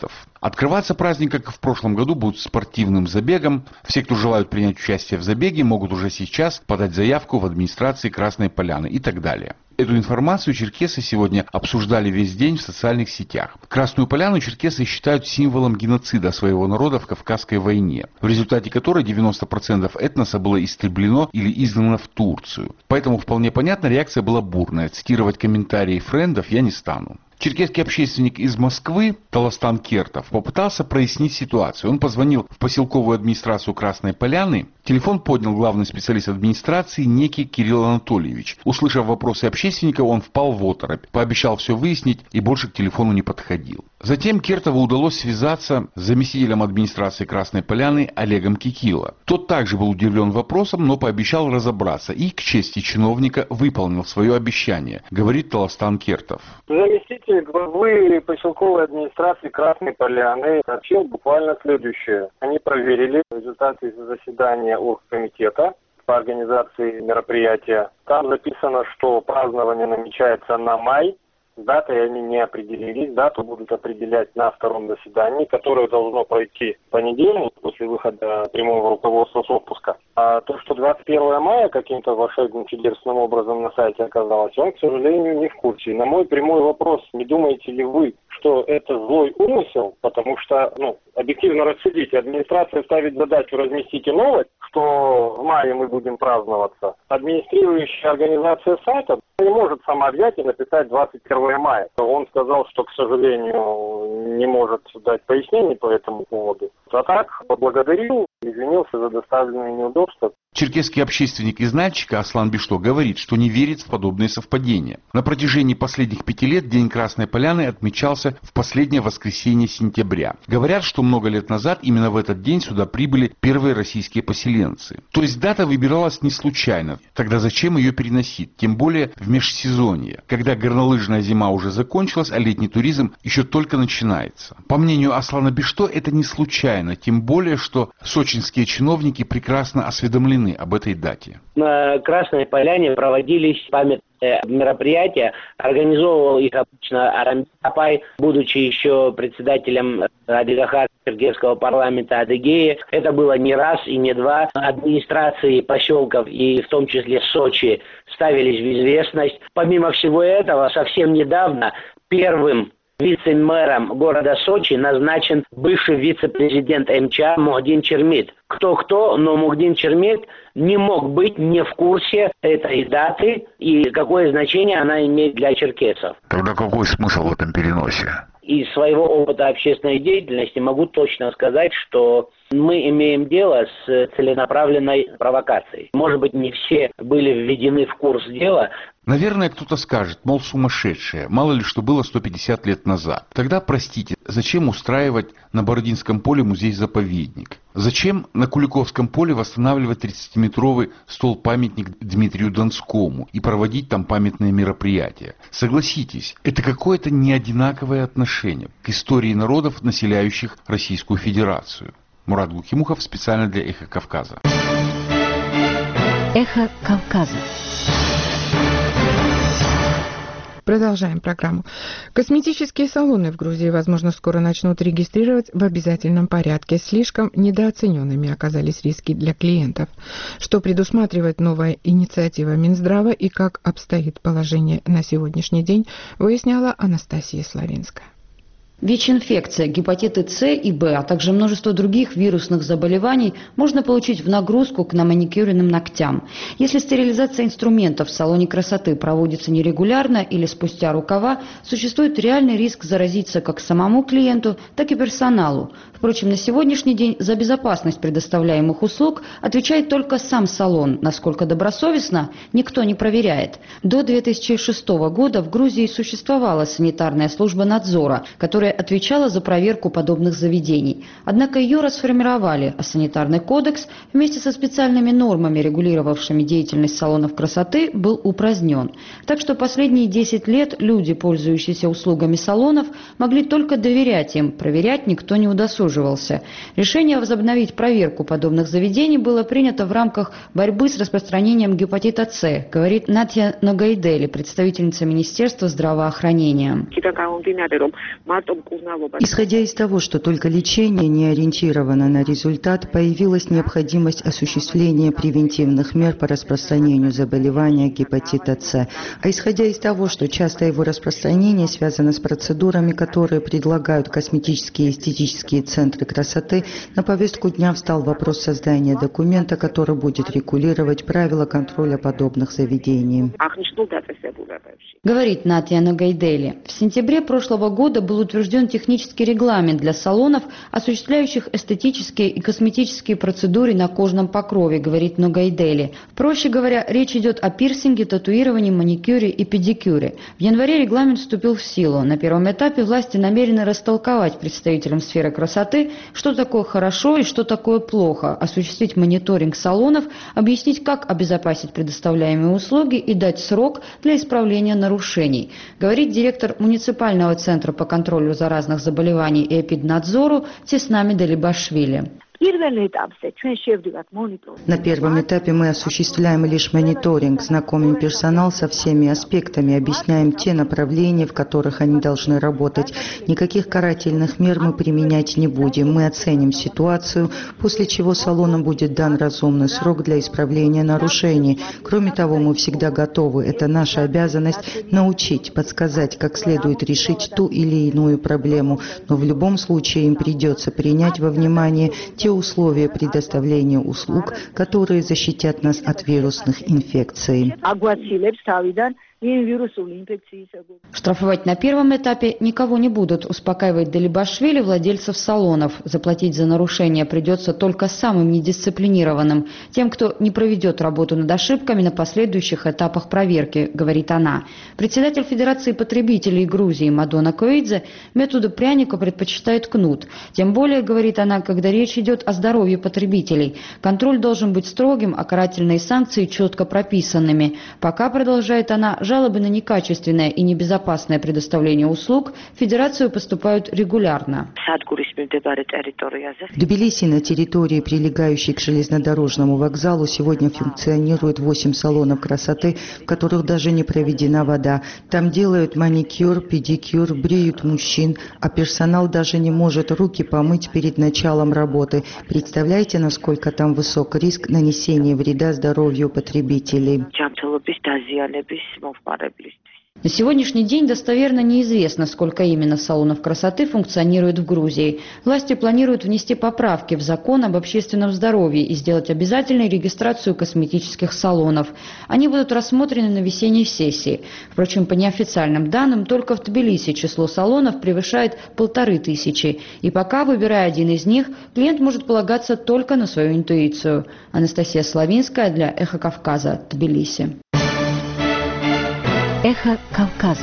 Открываться праздник, как и в прошлом году, будет спортивным забегом. Все, кто желают принять участие в забеге, могут уже сейчас подать заявку в администрации Красной Поляны и так далее. Эту информацию черкесы сегодня обсуждали весь день в социальных сетях. Красную Поляну черкесы считают символом геноцида своего народа в Кавказской войне, в результате которой 90% этноса было истреблено или изгнано в Турцию. Поэтому вполне понятно, реакция была бурная. Цитировать комментарии френдов я не стану. Черкесский общественник из Москвы Толостан Кертов попытался прояснить ситуацию. Он позвонил в поселковую администрацию Красной Поляны. Телефон поднял главный специалист администрации некий Кирилл Анатольевич. Услышав вопросы общественника, он впал в оторопь, пообещал все выяснить и больше к телефону не подходил. Затем Кертову удалось связаться с заместителем администрации Красной Поляны Олегом Кикило. Тот также был удивлен вопросом, но пообещал разобраться и, к чести чиновника, выполнил свое обещание, говорит Толостан Кертов. Заместитель главы поселковой администрации Красной Поляны сообщил буквально следующее. Они проверили результаты заседания оргкомитета по организации мероприятия. Там записано, что празднование намечается на май. Датой они не определились. Дату будут определять на втором заседании, которое должно пройти в понедельник после выхода прямого руководства с отпуска. А то, что 21 мая каким-то волшебным чудесным образом на сайте оказалось, он, к сожалению, не в курсе. На мой прямой вопрос, не думаете ли вы, что это злой умысел, потому что, объективно рассудите, администрация ставит задачу разместить новость, что в мае мы будем праздноваться. Администрирующая организация сайта не может сама взять и написать 21 мая. Он сказал, что, к сожалению, не может дать пояснений по этому поводу. А так, поблагодарил, извинился за доставленные неудобства. Черкесский общественник из Нальчика Аслан Бишто говорит, что не верит в подобные совпадения. На протяжении последних 5 лет День Красной Поляны отмечался в последнее воскресенье сентября. Говорят, что много лет назад именно в этот день сюда прибыли первые российские поселенцы. То есть дата выбиралась не случайно. Тогда зачем ее переносить? Тем более в межсезонье, когда горнолыжная зима уже закончилась, а летний туризм еще только начинается. По мнению Аслана Бишто, это не случайно, тем более, что сочинские чиновники прекрасно осведомлены об этой дате. На Красной Поляне проводились памятные мероприятия. Организовывал их обычно Арамбек Апай, будучи еще председателем Адыгахар Черкесского парламента Адыгеи. Это было не раз и не два. Администрации поселков и в том числе Сочи ставились в известность. Помимо всего этого, совсем недавно первым вице-мэром города Сочи назначен бывший вице-президент МЧА Мухдин Чермит. Кто-кто, но Мухдин Чермит не мог быть не в курсе этой даты и какое значение она имеет для черкесов. Тогда какой смысл в этом переносе? Из своего опыта общественной деятельности могу точно сказать, что мы имеем дело с целенаправленной провокацией. Может быть, не все были введены в курс дела. Наверное, кто-то скажет, мол, сумасшедшие, мало ли что было 150 лет назад. Тогда, простите, зачем устраивать на Бородинском поле музей-заповедник? Зачем на Куликовском поле восстанавливать 30-метровый стол-памятник Дмитрию Донскому и проводить там памятные мероприятия? Согласитесь, это какое-то неодинаковое отношение к истории народов, населяющих Российскую Федерацию. Мурат Гукимухов специально для «Эхо Кавказа». «Эхо Кавказа». Продолжаем программу. Косметические салоны в Грузии, возможно, скоро начнут регистрировать в обязательном порядке. Слишком недооцененными оказались риски для клиентов. Что предусматривает новая инициатива Минздрава и как обстоит положение на сегодняшний день, выясняла Анастасия Славинская. ВИЧ-инфекция, гепатиты С и Б, а также множество других вирусных заболеваний можно получить в нагрузку к наманикюренным ногтям. Если стерилизация инструментов в салоне красоты проводится нерегулярно или спустя рукава, существует реальный риск заразиться как самому клиенту, так и персоналу. Впрочем, на сегодняшний день за безопасность предоставляемых услуг отвечает только сам салон. Насколько добросовестно, никто не проверяет. До 2006 года в Грузии существовала санитарная служба надзора, которая отвечала за проверку подобных заведений. Однако ее расформировали, а санитарный кодекс вместе со специальными нормами, регулировавшими деятельность салонов красоты, был упразднен. Так что последние 10 лет люди, пользующиеся услугами салонов, могли только доверять им, проверять никто не удосуживался. Решение возобновить проверку подобных заведений было принято в рамках борьбы с распространением гепатита С, говорит Натья Ногайдели, представительница Министерства здравоохранения. Исходя из того, что только лечение не ориентировано на результат, появилась необходимость осуществления превентивных мер по распространению заболевания гепатита С. А исходя из того, что часто его распространение связано с процедурами, которые предлагают косметические и эстетические центры красоты, на повестку дня встал вопрос создания документа, который будет регулировать правила контроля подобных заведений. Говорит Натья Ногайдели. В сентябре прошлого года был утвержден технический регламент для салонов, осуществляющих эстетические и косметические процедуры на кожном покрове, говорит Ногайдели. Проще говоря, речь идет о пирсинге, татуировании, маникюре и педикюре. В январе регламент вступил в силу. На первом этапе власти намерены растолковать представителям сферы красоты, что такое хорошо и что такое плохо, осуществить мониторинг салонов, объяснить, как обезопасить предоставляемые услуги и дать срок для исправления нарушений, говорит директор муниципального центра по контролю заразных заболеваний и эпиднадзору Теснами Далибашвили. На первом этапе мы осуществляем лишь мониторинг, знакомим персонал со всеми аспектами, объясняем те направления, в которых они должны работать. Никаких карательных мер мы применять не будем. Мы оценим ситуацию, после чего салонам будет дан разумный срок для исправления нарушений. Кроме того, мы всегда готовы. Это наша обязанность научить, подсказать, как следует решить ту или иную проблему. Но в любом случае им придется принять во внимание те условия предоставления услуг, которые защитят нас от вирусных инфекций. Штрафовать на первом этапе никого не будут, успокаивает Далибашвили владельцев салонов. Заплатить за нарушение придется только самым недисциплинированным, тем, кто не проведет работу над ошибками на последующих этапах проверки, говорит она. Председатель Федерации потребителей Грузии Мадона Коидзе методу пряника предпочитает кнут. Тем более, говорит она, когда речь идет о здоровье потребителей. Контроль должен быть строгим, а карательные санкции четко прописанными. Пока, продолжает она, жалобы на некачественное и небезопасное предоставление услуг в Федерацию поступают регулярно. В Тбилиси на территории, прилегающей к железнодорожному вокзалу, сегодня функционирует 8 салонов красоты, в которых даже не проведена вода. Там делают маникюр, педикюр, бреют мужчин, а персонал даже не может руки помыть перед началом работы. Представляете, насколько там высок риск нанесения вреда здоровью потребителей? На сегодняшний день достоверно неизвестно, сколько именно салонов красоты функционирует в Грузии. Власти планируют внести поправки в закон об общественном здоровье и сделать обязательной регистрацию косметических салонов. Они будут рассмотрены на весенней сессии. Впрочем, по неофициальным данным, только в Тбилиси число салонов превышает 1500. И пока, выбирая один из них, клиент может полагаться только на свою интуицию. Анастасия Славинская для «Эхо Кавказа», Тбилиси. Эхо Кавказа.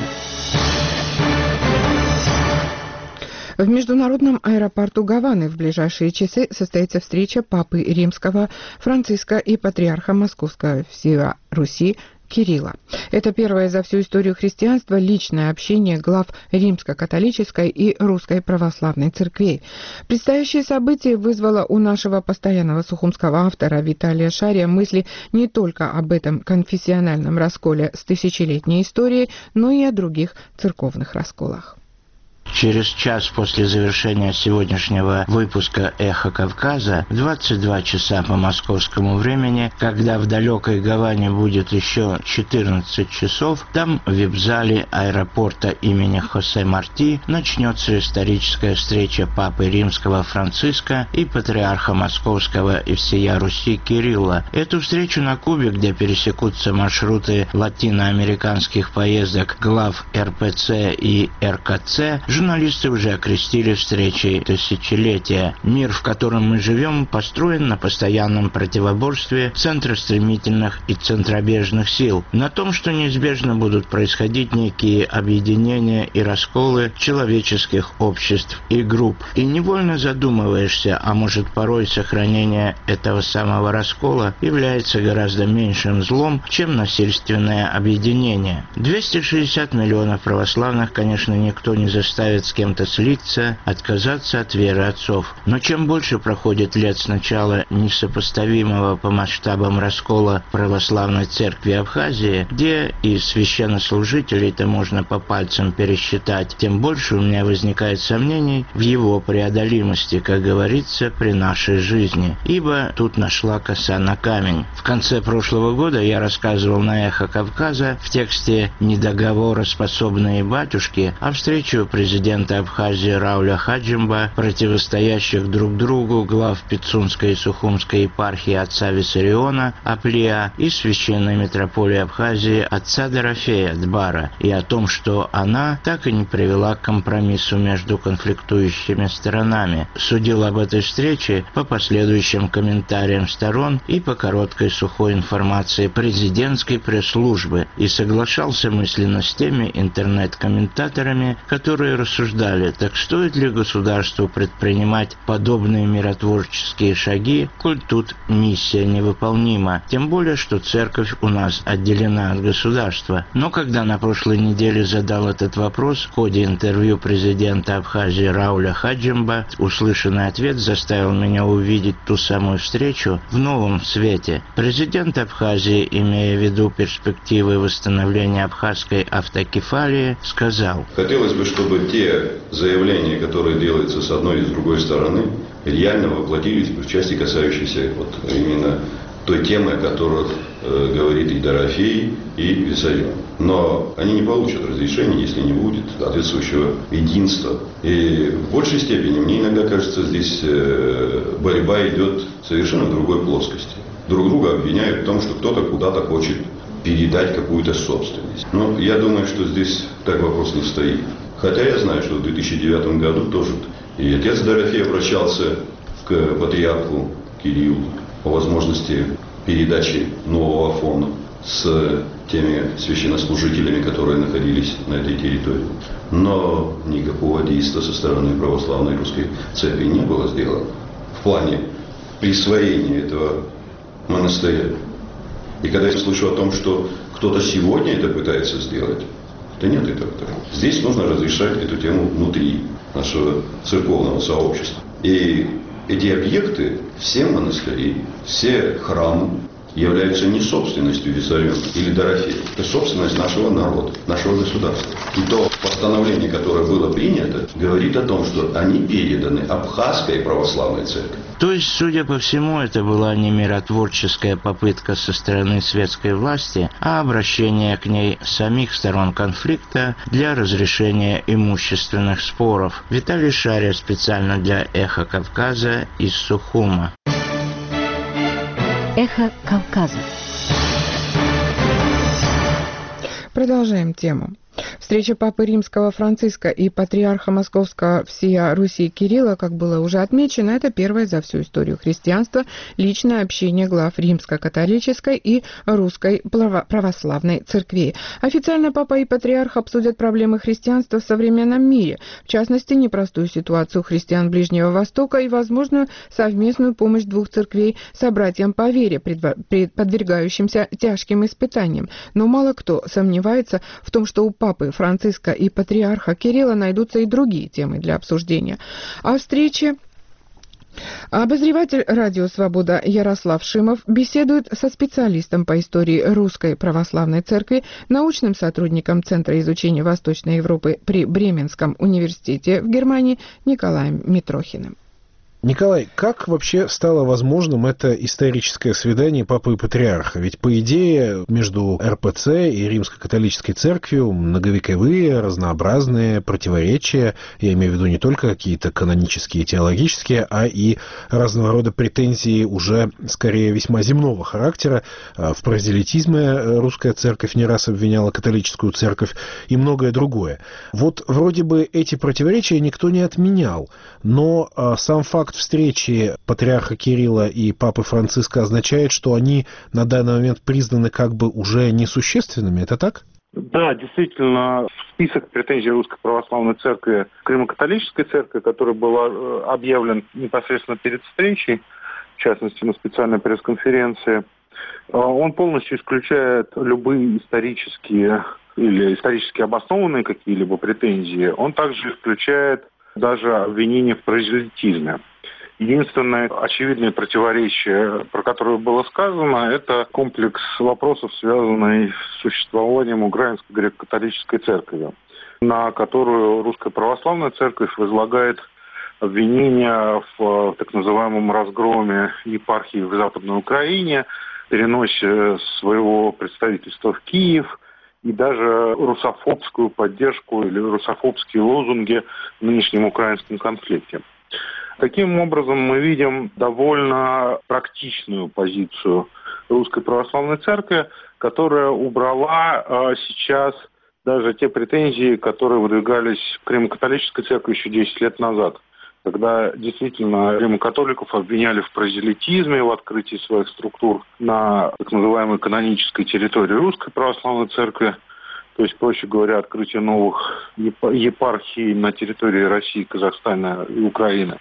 В международном аэропорту Гаваны в ближайшие часы состоится встреча Папы Римского Франциска и патриарха Московского всея Руси Кирилла. Это первое за всю историю христианства личное общение глав Римско-католической и Русской православной церквей. Предстоящее событие вызвало у нашего постоянного сухумского автора Виталия Шария мысли не только об этом конфессиональном расколе с тысячелетней историей, но и о других церковных расколах. Через час после завершения сегодняшнего выпуска «Эхо Кавказа» в 22 часа по московскому времени, когда в далекой Гаване будет еще 14 часов, там в вип-зале аэропорта имени Хосе Марти начнется историческая встреча Папы Римского Франциска и патриарха Московского и всея Руси Кирилла. Эту встречу на Кубе, где пересекутся маршруты латиноамериканских поездок глав РПЦ и РКЦ, журналисты уже окрестили встречей тысячелетия. Мир, в котором мы живем, построен на постоянном противоборстве центростремительных и центробежных сил, на том, что неизбежно будут происходить некие объединения и расколы человеческих обществ и групп. И невольно задумываешься, а может порой сохранение этого самого раскола является гораздо меньшим злом, чем насильственное объединение. 260 миллионов православных, конечно, никто не заставит заставит с кем-то слиться, отказаться от веры отцов. Но чем больше проходит лет с начала несопоставимого по масштабам раскола православной церкви Абхазии, где и священнослужителей-то можно по пальцам пересчитать, тем больше у меня возникает сомнений в его преодолимости, как говорится, при нашей жизни. Ибо тут нашла коса на камень. В конце прошлого года я рассказывал на «Эхо Кавказа» в тексте «Недоговороспособные батюшки» о встрече президента Абхазии Рауля Хаджимба, противостоящих друг другу глав Пицунской и Сухумской епархии отца Виссариона Аплия и священной митрополии Абхазии отца Дорофея Дбара, и о том, что она так и не привела к компромиссу между конфликтующими сторонами. Судил об этой встрече по последующим комментариям сторон и по короткой сухой информации президентской пресс-службы и соглашался мысленно с теми интернет-комментаторами, которые рассуждали, так стоит ли государству предпринимать подобные миротворческие шаги, коль тут миссия невыполнима, тем более, что церковь у нас отделена от государства. Но когда на прошлой неделе задал этот вопрос в ходе интервью президента Абхазии Рауля Хаджимба, услышанный ответ заставил меня увидеть ту самую встречу в новом свете. Президент Абхазии, имея в виду перспективы восстановления абхазской автокефалии, сказал: хотелось бы, чтобы те заявления, которые делаются с одной и с другой стороны, реально воплотились в части, касающейся вот именно той темы, о которой говорит и Дорофей, и Виссарион. Но они не получат разрешения, если не будет соответствующего единства. И в большей степени, мне иногда кажется, здесь борьба идет совершенно в другой плоскости. Друг друга обвиняют в том, что кто-то куда-то хочет передать какую-то собственность. Но я думаю, что здесь так вопрос не стоит. Хотя я знаю, что в 2009 году тоже и отец Дорофей обращался к патриарху Кириллу по возможности передачи нового фона с теми священнослужителями, которые находились на этой территории. Но никакого действия со стороны православной русской церкви не было сделано в плане присвоения этого монастыря. И когда я слышу о том, что кто-то сегодня это пытается сделать, да нет этого. Здесь нужно разрешать эту тему внутри нашего церковного сообщества. И эти объекты, все монастыри, все храмы являются не собственностью Виссариона или Дорофея. Это собственность нашего народа, нашего государства. И то постановление, которое было принято, говорит о том, что они переданы Абхазской православной церкви. То есть, судя по всему, это была не миротворческая попытка со стороны светской власти, а обращение к ней самих сторон конфликта для разрешения имущественных споров. Виталий Шария специально для «Эхо Кавказа» из Сухума. Эхо Кавказа. Продолжаем тему. Встреча Папы Римского Франциска и Патриарха Московского всея Руси Кирилла, как было уже отмечено, это первое за всю историю христианства личное общение глав Римско-католической и Русской православной церквей. Официально Папа и Патриарх обсудят проблемы христианства в современном мире, в частности, непростую ситуацию христиан Ближнего Востока и возможную совместную помощь двух церквей собратьям по вере, подвергающимся тяжким испытаниям. Но мало кто сомневается в том, что у Папы Франциска и Патриарха Кирилла найдутся и другие темы для обсуждения. О встрече обозреватель «Радио Свобода» Ярослав Шимов беседует со специалистом по истории Русской Православной Церкви, научным сотрудником Центра изучения Восточной Европы при Бременском университете в Германии Николаем Митрохиным. Николай, как вообще стало возможным это историческое свидание Папы и Патриарха? Ведь, по идее, между РПЦ и Римско-католической церковью многовековые, разнообразные противоречия, я имею в виду не только какие-то канонические, теологические, а и разного рода претензии уже, скорее, весьма земного характера. В прозелитизме русская церковь не раз обвиняла католическую церковь и многое другое. Вот вроде бы эти противоречия никто не отменял, но сам факт встречи патриарха Кирилла и папы Франциска означает, что они на данный момент признаны как бы уже несущественными. Это так? Да, действительно, список претензий Русской Православной Церкви к Римо-католической церкви, который был объявлен непосредственно перед встречей, в частности на специальной пресс-конференции, он полностью исключает любые исторические или исторически обоснованные какие-либо претензии, он также включает даже обвинение в прозелитизме. Единственное очевидное противоречие, про которое было сказано, это комплекс вопросов, связанный с существованием Украинской греко-католической церкви, на которую Русская Православная Церковь возлагает обвинения в так называемом разгроме епархии в Западной Украине, переносе своего представительства в Киев и даже русофобскую поддержку или русофобские лозунги в нынешнем украинском конфликте. Таким образом, мы видим довольно практичную позицию Русской Православной Церкви, которая убрала сейчас даже те претензии, которые выдвигались к Римо-католической церкви еще 10 лет назад, когда действительно римо-католиков обвиняли в прозелитизме, в открытии своих структур на так называемой канонической территории Русской Православной Церкви, то есть, проще говоря, открытие новых епархий на территории России, Казахстана и Украины.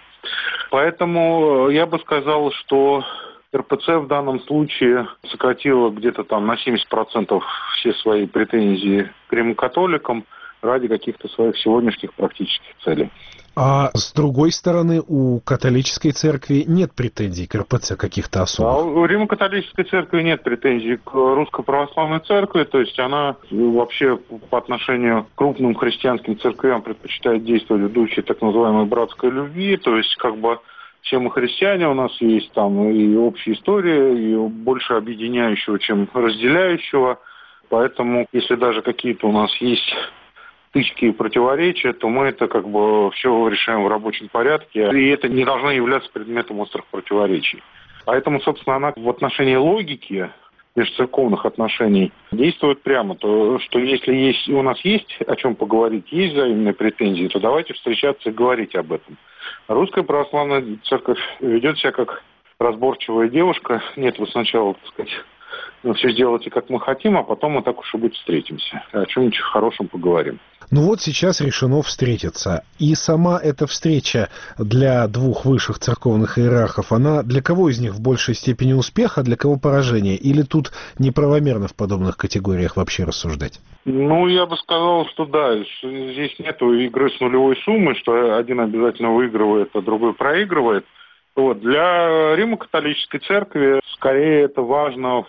Поэтому я бы сказал, что РПЦ в данном случае сократила где-то там на 70% все свои претензии к римо-католикам ради каких-то своих сегодняшних практических целей. А с другой стороны, у католической церкви нет претензий к РПЦ каких-то особых? У Римо-католической церкви нет претензий к Русской Православной Церкви, то есть она вообще по отношению к крупным христианским церквям предпочитает действовать в духе так называемой братской любви, то есть как бы все мы христиане, у нас есть там и общая история, и больше объединяющего, чем разделяющего, поэтому если даже какие-то у нас есть стычки и противоречия, то мы это как бы все решаем в рабочем порядке, и это не должно являться предметом острых противоречий. Поэтому, собственно, она в отношении логики межцерковных отношений действует прямо. То, что если у нас есть о чем поговорить, есть взаимные претензии, то давайте встречаться и говорить об этом. Русская Православная Церковь ведет себя как разборчивая девушка. Нет, вы сначала, так сказать, все сделайте, как мы хотим, а потом мы так уж и быть встретимся. О чем-нибудь хорошем поговорим. Ну вот сейчас решено встретиться. И сама эта встреча для двух высших церковных иерархов, она для кого из них в большей степени успех, а для кого поражение? Или тут неправомерно в подобных категориях вообще рассуждать? Ну, я бы сказал, что да, здесь нет игры с нулевой суммой, что один обязательно выигрывает, а другой проигрывает. Вот. Для Римо-католической церкви скорее это важно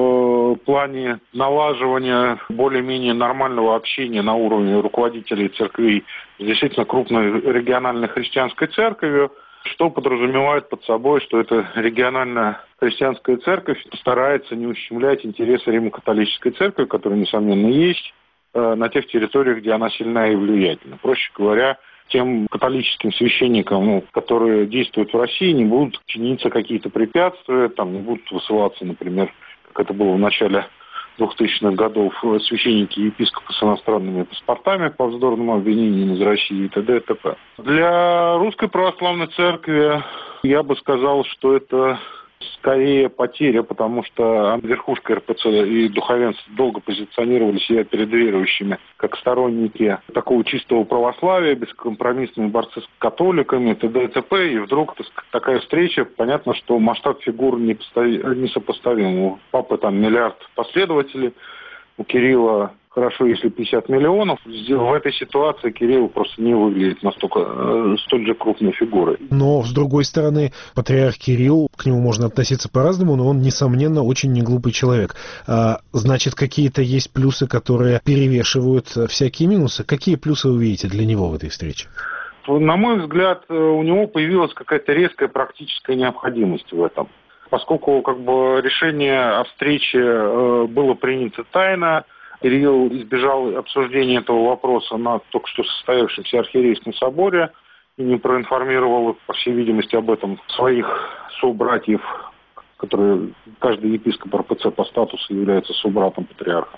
в плане налаживания более-менее нормального общения на уровне руководителей церквей с действительно крупной региональной христианской церковью, что подразумевает под собой, что эта региональная христианская церковь старается не ущемлять интересы Римо-католической церкви, которые, несомненно, есть, на тех территориях, где она сильна и влиятельна. Проще говоря, тем католическим священникам, которые действуют в России, не будут чиниться какие-то препятствия, там не будут высылаться, например, как это было в начале 2000-х годов, священники и епископы с иностранными паспортами по вздорным обвинениям из России и т.д. и т.п. Для Русской Православной Церкви я бы сказал, что это скорее потеря, потому что верхушка РПЦ и духовенство долго позиционировали себя перед верующими как сторонники такого чистого православия, бескомпромиссные борцы с католиками, т.д. и т.п. И вдруг такая встреча, понятно, что масштаб фигур несопоставим. У папы там 1 миллиард последователей, у Кирилла хорошо, если 50 миллионов. В этой ситуации Кирилл просто не выглядит настолько столь же крупной фигурой. Но, с другой стороны, патриарх Кирилл, к нему можно относиться по-разному, но он, несомненно, очень неглупый человек. Значит, какие-то есть плюсы, которые перевешивают всякие минусы. Какие плюсы вы видите для него в этой встрече? На мой взгляд, у него появилась какая-то резкая практическая необходимость в этом. Поскольку решение о встрече было принято тайно, Кирилл избежал обсуждения этого вопроса на только что состоявшемся архиерейском соборе и не проинформировал, по всей видимости, об этом своих собратьев, которые каждый епископ РПЦ по статусу является собратом патриарха.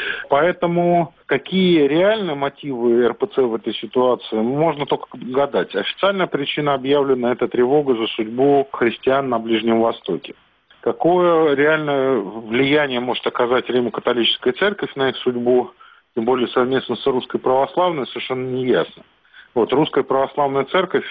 Поэтому какие реальные мотивы РПЦ в этой ситуации, можно только гадать. Официальная причина объявлена – это тревога за судьбу христиан на Ближнем Востоке. Какое реальное влияние может оказать Римо-католическая церковь на их судьбу, тем более совместно с Русской Православной, совершенно не ясно. Русская Православная Церковь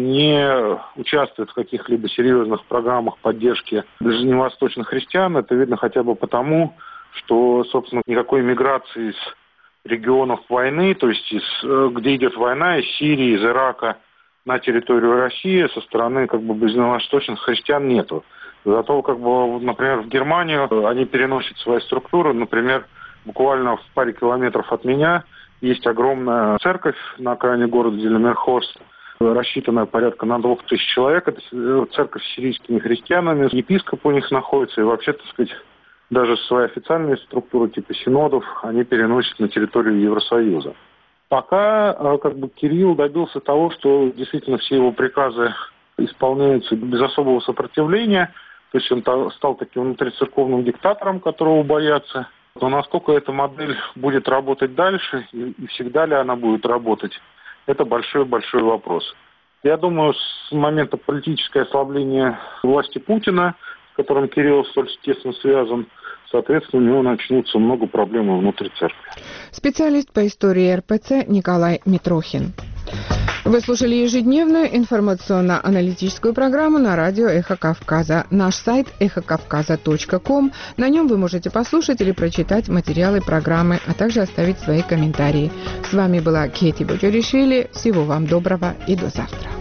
не участвует в каких-либо серьезных программах поддержки ближневосточных христиан. Это видно хотя бы потому, что, собственно, никакой миграции из регионов войны, то есть где идет война, из Сирии, из Ирака на территорию России, со стороны ближневосточных христиан нету. Зато, например, в Германию они переносят свои структуры. Например, буквально в паре километров от меня есть огромная церковь на окраине города Зельмерхорст, рассчитанная порядка на 2000 человек. Это церковь с сирийскими христианами. Епископ у них находится. И вообще, даже свои официальные структуры типа синодов они переносят на территорию Евросоюза. Пока Кирилл добился того, что действительно все его приказы исполняются без особого сопротивления. То есть он стал таким внутрицерковным диктатором, которого боятся. Но насколько эта модель будет работать дальше и всегда ли она будет работать, это большой-большой вопрос. Я думаю, с момента политического ослабления власти Путина, с которым Кирилл столь тесно связан, соответственно, у него начнутся много проблем внутри церкви. Специалист по истории РПЦ Николай Митрохин. Вы слушали ежедневную информационно-аналитическую программу на радио «Эхо Кавказа». Наш сайт эхокавказа.ком. На нем вы можете послушать или прочитать материалы программы, а также оставить свои комментарии. С вами была Кети Боджоришвили. Всего вам доброго и до завтра.